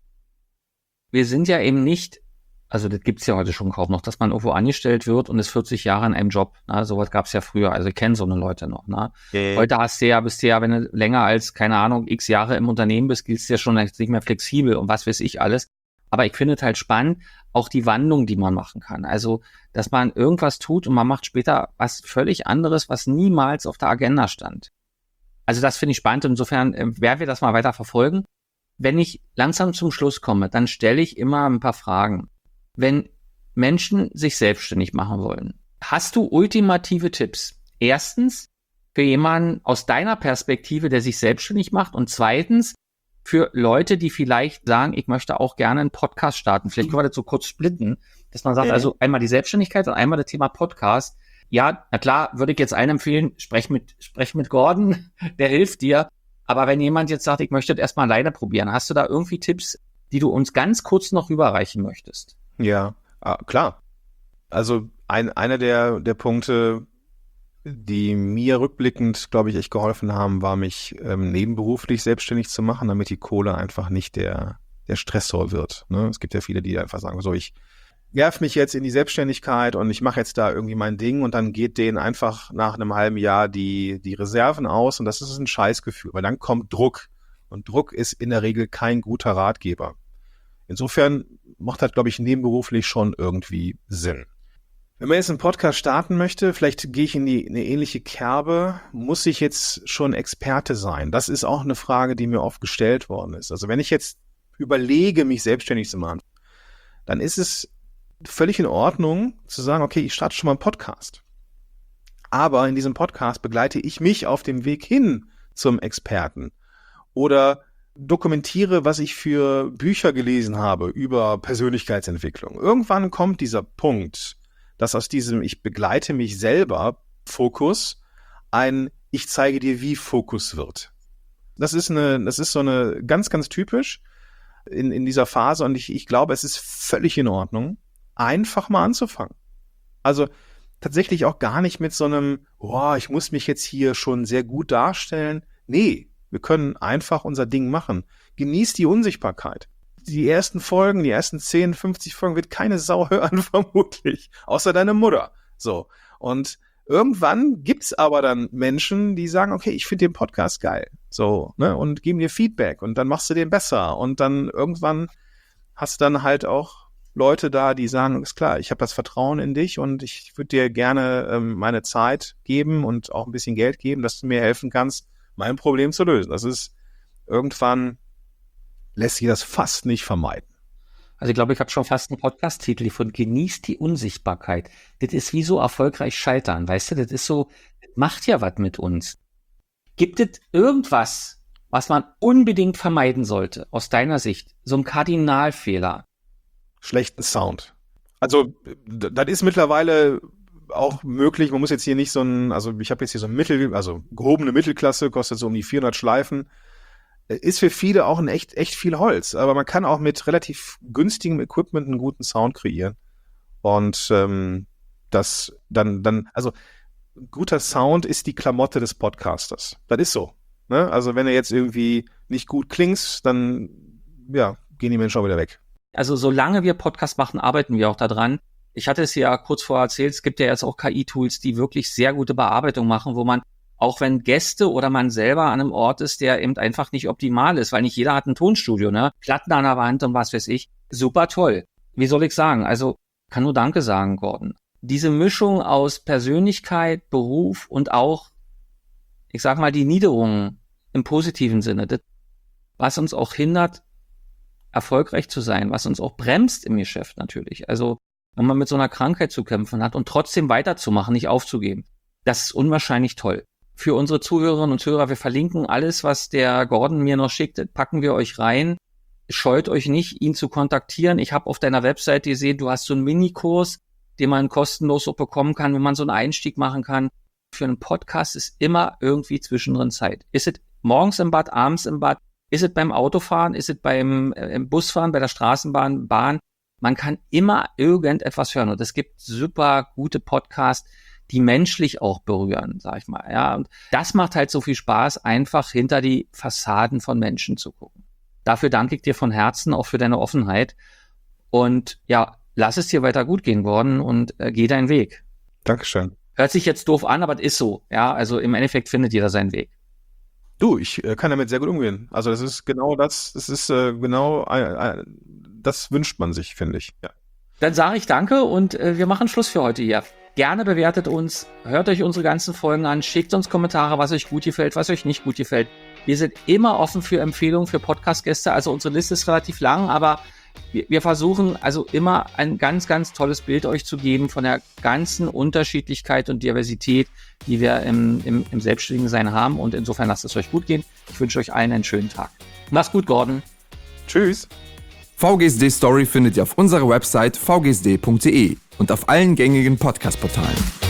wir sind ja eben nicht, also das gibt's ja heute schon kaum noch, dass man irgendwo angestellt wird und ist vierzig Jahre in einem Job. Ne? Sowas gab's ja früher, also ich kenne so eine Leute noch. Ne? Yeah. Heute hast du ja, bist du ja, wenn du länger als, keine Ahnung, x Jahre im Unternehmen bist, giltst du ja schon nicht mehr flexibel und was weiß ich alles. Aber ich finde es halt spannend, auch die Wandlung, die man machen kann. Also, dass man irgendwas tut und man macht später was völlig anderes, was niemals auf der Agenda stand. Also das finde ich spannend. Insofern äh, werden wir das mal weiter verfolgen. Wenn ich langsam zum Schluss komme, dann stelle ich immer ein paar Fragen. Wenn Menschen sich selbstständig machen wollen, hast du ultimative Tipps? Erstens, für jemanden aus deiner Perspektive, der sich selbstständig macht, und zweitens, für Leute, die vielleicht sagen, ich möchte auch gerne einen Podcast starten. Vielleicht können wir das so kurz splitten, dass man sagt, also einmal die Selbstständigkeit und einmal das Thema Podcast. Ja, na klar, würde ich jetzt allen empfehlen, sprech mit, sprech mit Gordon, der hilft dir. Aber wenn jemand jetzt sagt, ich möchte das erstmal alleine probieren, hast du da irgendwie Tipps, die du uns ganz kurz noch rüberreichen möchtest? Ja, ah, klar. Also ein, einer der, der Punkte, die mir rückblickend, glaube ich, echt geholfen haben, war, mich ähm, nebenberuflich selbstständig zu machen, damit die Kohle einfach nicht der, der Stressor wird. Ne? Es gibt ja viele, die einfach sagen, so, ich werf mich jetzt in die Selbstständigkeit und ich mache jetzt da irgendwie mein Ding, und dann geht denen einfach nach einem halben Jahr die, die Reserven aus, und das ist ein Scheißgefühl, weil dann kommt Druck, und Druck ist in der Regel kein guter Ratgeber. Insofern macht das, glaube ich, nebenberuflich schon irgendwie Sinn. Wenn man jetzt einen Podcast starten möchte, vielleicht gehe ich in die, eine ähnliche Kerbe, muss ich jetzt schon Experte sein? Das ist auch eine Frage, die mir oft gestellt worden ist. Also wenn ich jetzt überlege, mich selbstständig zu machen, dann ist es völlig in Ordnung zu sagen, okay, ich starte schon mal einen Podcast. Aber in diesem Podcast begleite ich mich auf dem Weg hin zum Experten oder dokumentiere, was ich für Bücher gelesen habe über Persönlichkeitsentwicklung. Irgendwann kommt dieser Punkt, dass aus diesem ich begleite mich selber Fokus ein ich zeige dir wie Fokus wird. Das ist eine, das ist so eine ganz, ganz typisch in, in dieser Phase, und ich, ich glaube, es ist völlig in Ordnung, einfach mal anzufangen. Also tatsächlich auch gar nicht mit so einem, oh, ich muss mich jetzt hier schon sehr gut darstellen. Nee, wir können einfach unser Ding machen. Genießt die Unsichtbarkeit. Die ersten Folgen, die ersten zehn, fünfzig Folgen wird keine Sau hören, vermutlich. Außer deine Mutter. So. Und irgendwann gibt's aber dann Menschen, die sagen, okay, ich finde den Podcast geil. So, ne, und geben dir Feedback, und dann machst du den besser. Und dann irgendwann hast du dann halt auch Leute da, die sagen, ist klar, ich habe das Vertrauen in dich, und ich würde dir gerne ähm, meine Zeit geben und auch ein bisschen Geld geben, dass du mir helfen kannst, mein Problem zu lösen. Das ist irgendwann, lässt sich das fast nicht vermeiden. Also ich glaube, ich habe schon fast einen Podcast-Titel gefunden. Genießt die Unsichtbarkeit. Das ist wie so erfolgreich scheitern, weißt du? Das ist so, das macht ja was mit uns. Gibt es irgendwas, was man unbedingt vermeiden sollte, aus deiner Sicht? So ein Kardinalfehler? Schlechten Sound. Also das ist mittlerweile auch möglich. Man muss jetzt hier nicht so ein, also ich habe jetzt hier so ein Mittel, also gehobene Mittelklasse, kostet so um die vierhundert Schleifen. Ist für viele auch ein echt, echt viel Holz. Aber man kann auch mit relativ günstigem Equipment einen guten Sound kreieren. Und ähm, das dann, dann, also guter Sound ist die Klamotte des Podcasters. Das ist so. Ne? Also wenn er jetzt irgendwie nicht gut klingt, dann ja, gehen die Menschen auch wieder weg. Also solange wir Podcast machen, arbeiten wir auch daran. Ich hatte es ja kurz vorher erzählt, es gibt ja jetzt auch K I-Tools, die wirklich sehr gute Bearbeitung machen, wo man, auch wenn Gäste oder man selber an einem Ort ist, der eben einfach nicht optimal ist, weil nicht jeder hat ein Tonstudio, ne? Platten an der Wand und was weiß ich. Super toll. Wie soll ich sagen? Also, kann nur Danke sagen, Gordon. Diese Mischung aus Persönlichkeit, Beruf und auch, ich sag mal, die Niederungen im positiven Sinne, das, was uns auch hindert, erfolgreich zu sein, was uns auch bremst im Geschäft natürlich. Also, wenn man mit so einer Krankheit zu kämpfen hat und trotzdem weiterzumachen, nicht aufzugeben, das ist unwahrscheinlich toll. Für unsere Zuhörerinnen und Zuhörer, wir verlinken alles, was der Gordon mir noch schickt, packen wir euch rein. scheut euch nicht, ihn zu kontaktieren. Ich habe auf deiner Webseite gesehen, du hast so einen Minikurs, den man kostenlos auch bekommen kann, wenn man so einen Einstieg machen kann. Für einen Podcast ist immer irgendwie zwischendrin Zeit. Ist es morgens im Bad, abends im Bad, ist es beim Autofahren, ist es beim äh, im Busfahren, bei der Straßenbahn, Bahn. Man kann immer irgendetwas hören und es gibt super gute Podcasts, die menschlich auch berühren, sag ich mal. Ja, und das macht halt so viel Spaß, einfach hinter die Fassaden von Menschen zu gucken. Dafür danke ich dir von Herzen, auch für deine Offenheit. Und ja, lass es dir weiter gut gehen, Gordon, und äh, geh deinen Weg. Dankeschön. Hört sich jetzt doof an, aber es ist so. Ja, also im Endeffekt findet jeder seinen Weg. Du, ich äh, kann damit sehr gut umgehen. Also das ist genau das, das ist äh, genau, äh, äh, das wünscht man sich, finde ich. Ja. Dann sage ich danke und äh, wir machen Schluss für heute hier. Gerne bewertet uns, hört euch unsere ganzen Folgen an, schickt uns Kommentare, was euch gut gefällt, was euch nicht gut gefällt. Wir sind immer offen für Empfehlungen für Podcast-Gäste, also unsere Liste ist relativ lang, aber wir, wir versuchen also immer ein ganz, ganz tolles Bild euch zu geben von der ganzen Unterschiedlichkeit und Diversität, die wir im, im, im selbstständigen Sein haben, und insofern lasst es euch gut gehen. Ich wünsche euch allen einen schönen Tag. Mach's gut, Gordon. Tschüss. V G S D Story findet ihr auf unserer Website v g s d punkt d e und auf allen gängigen Podcast-Portalen.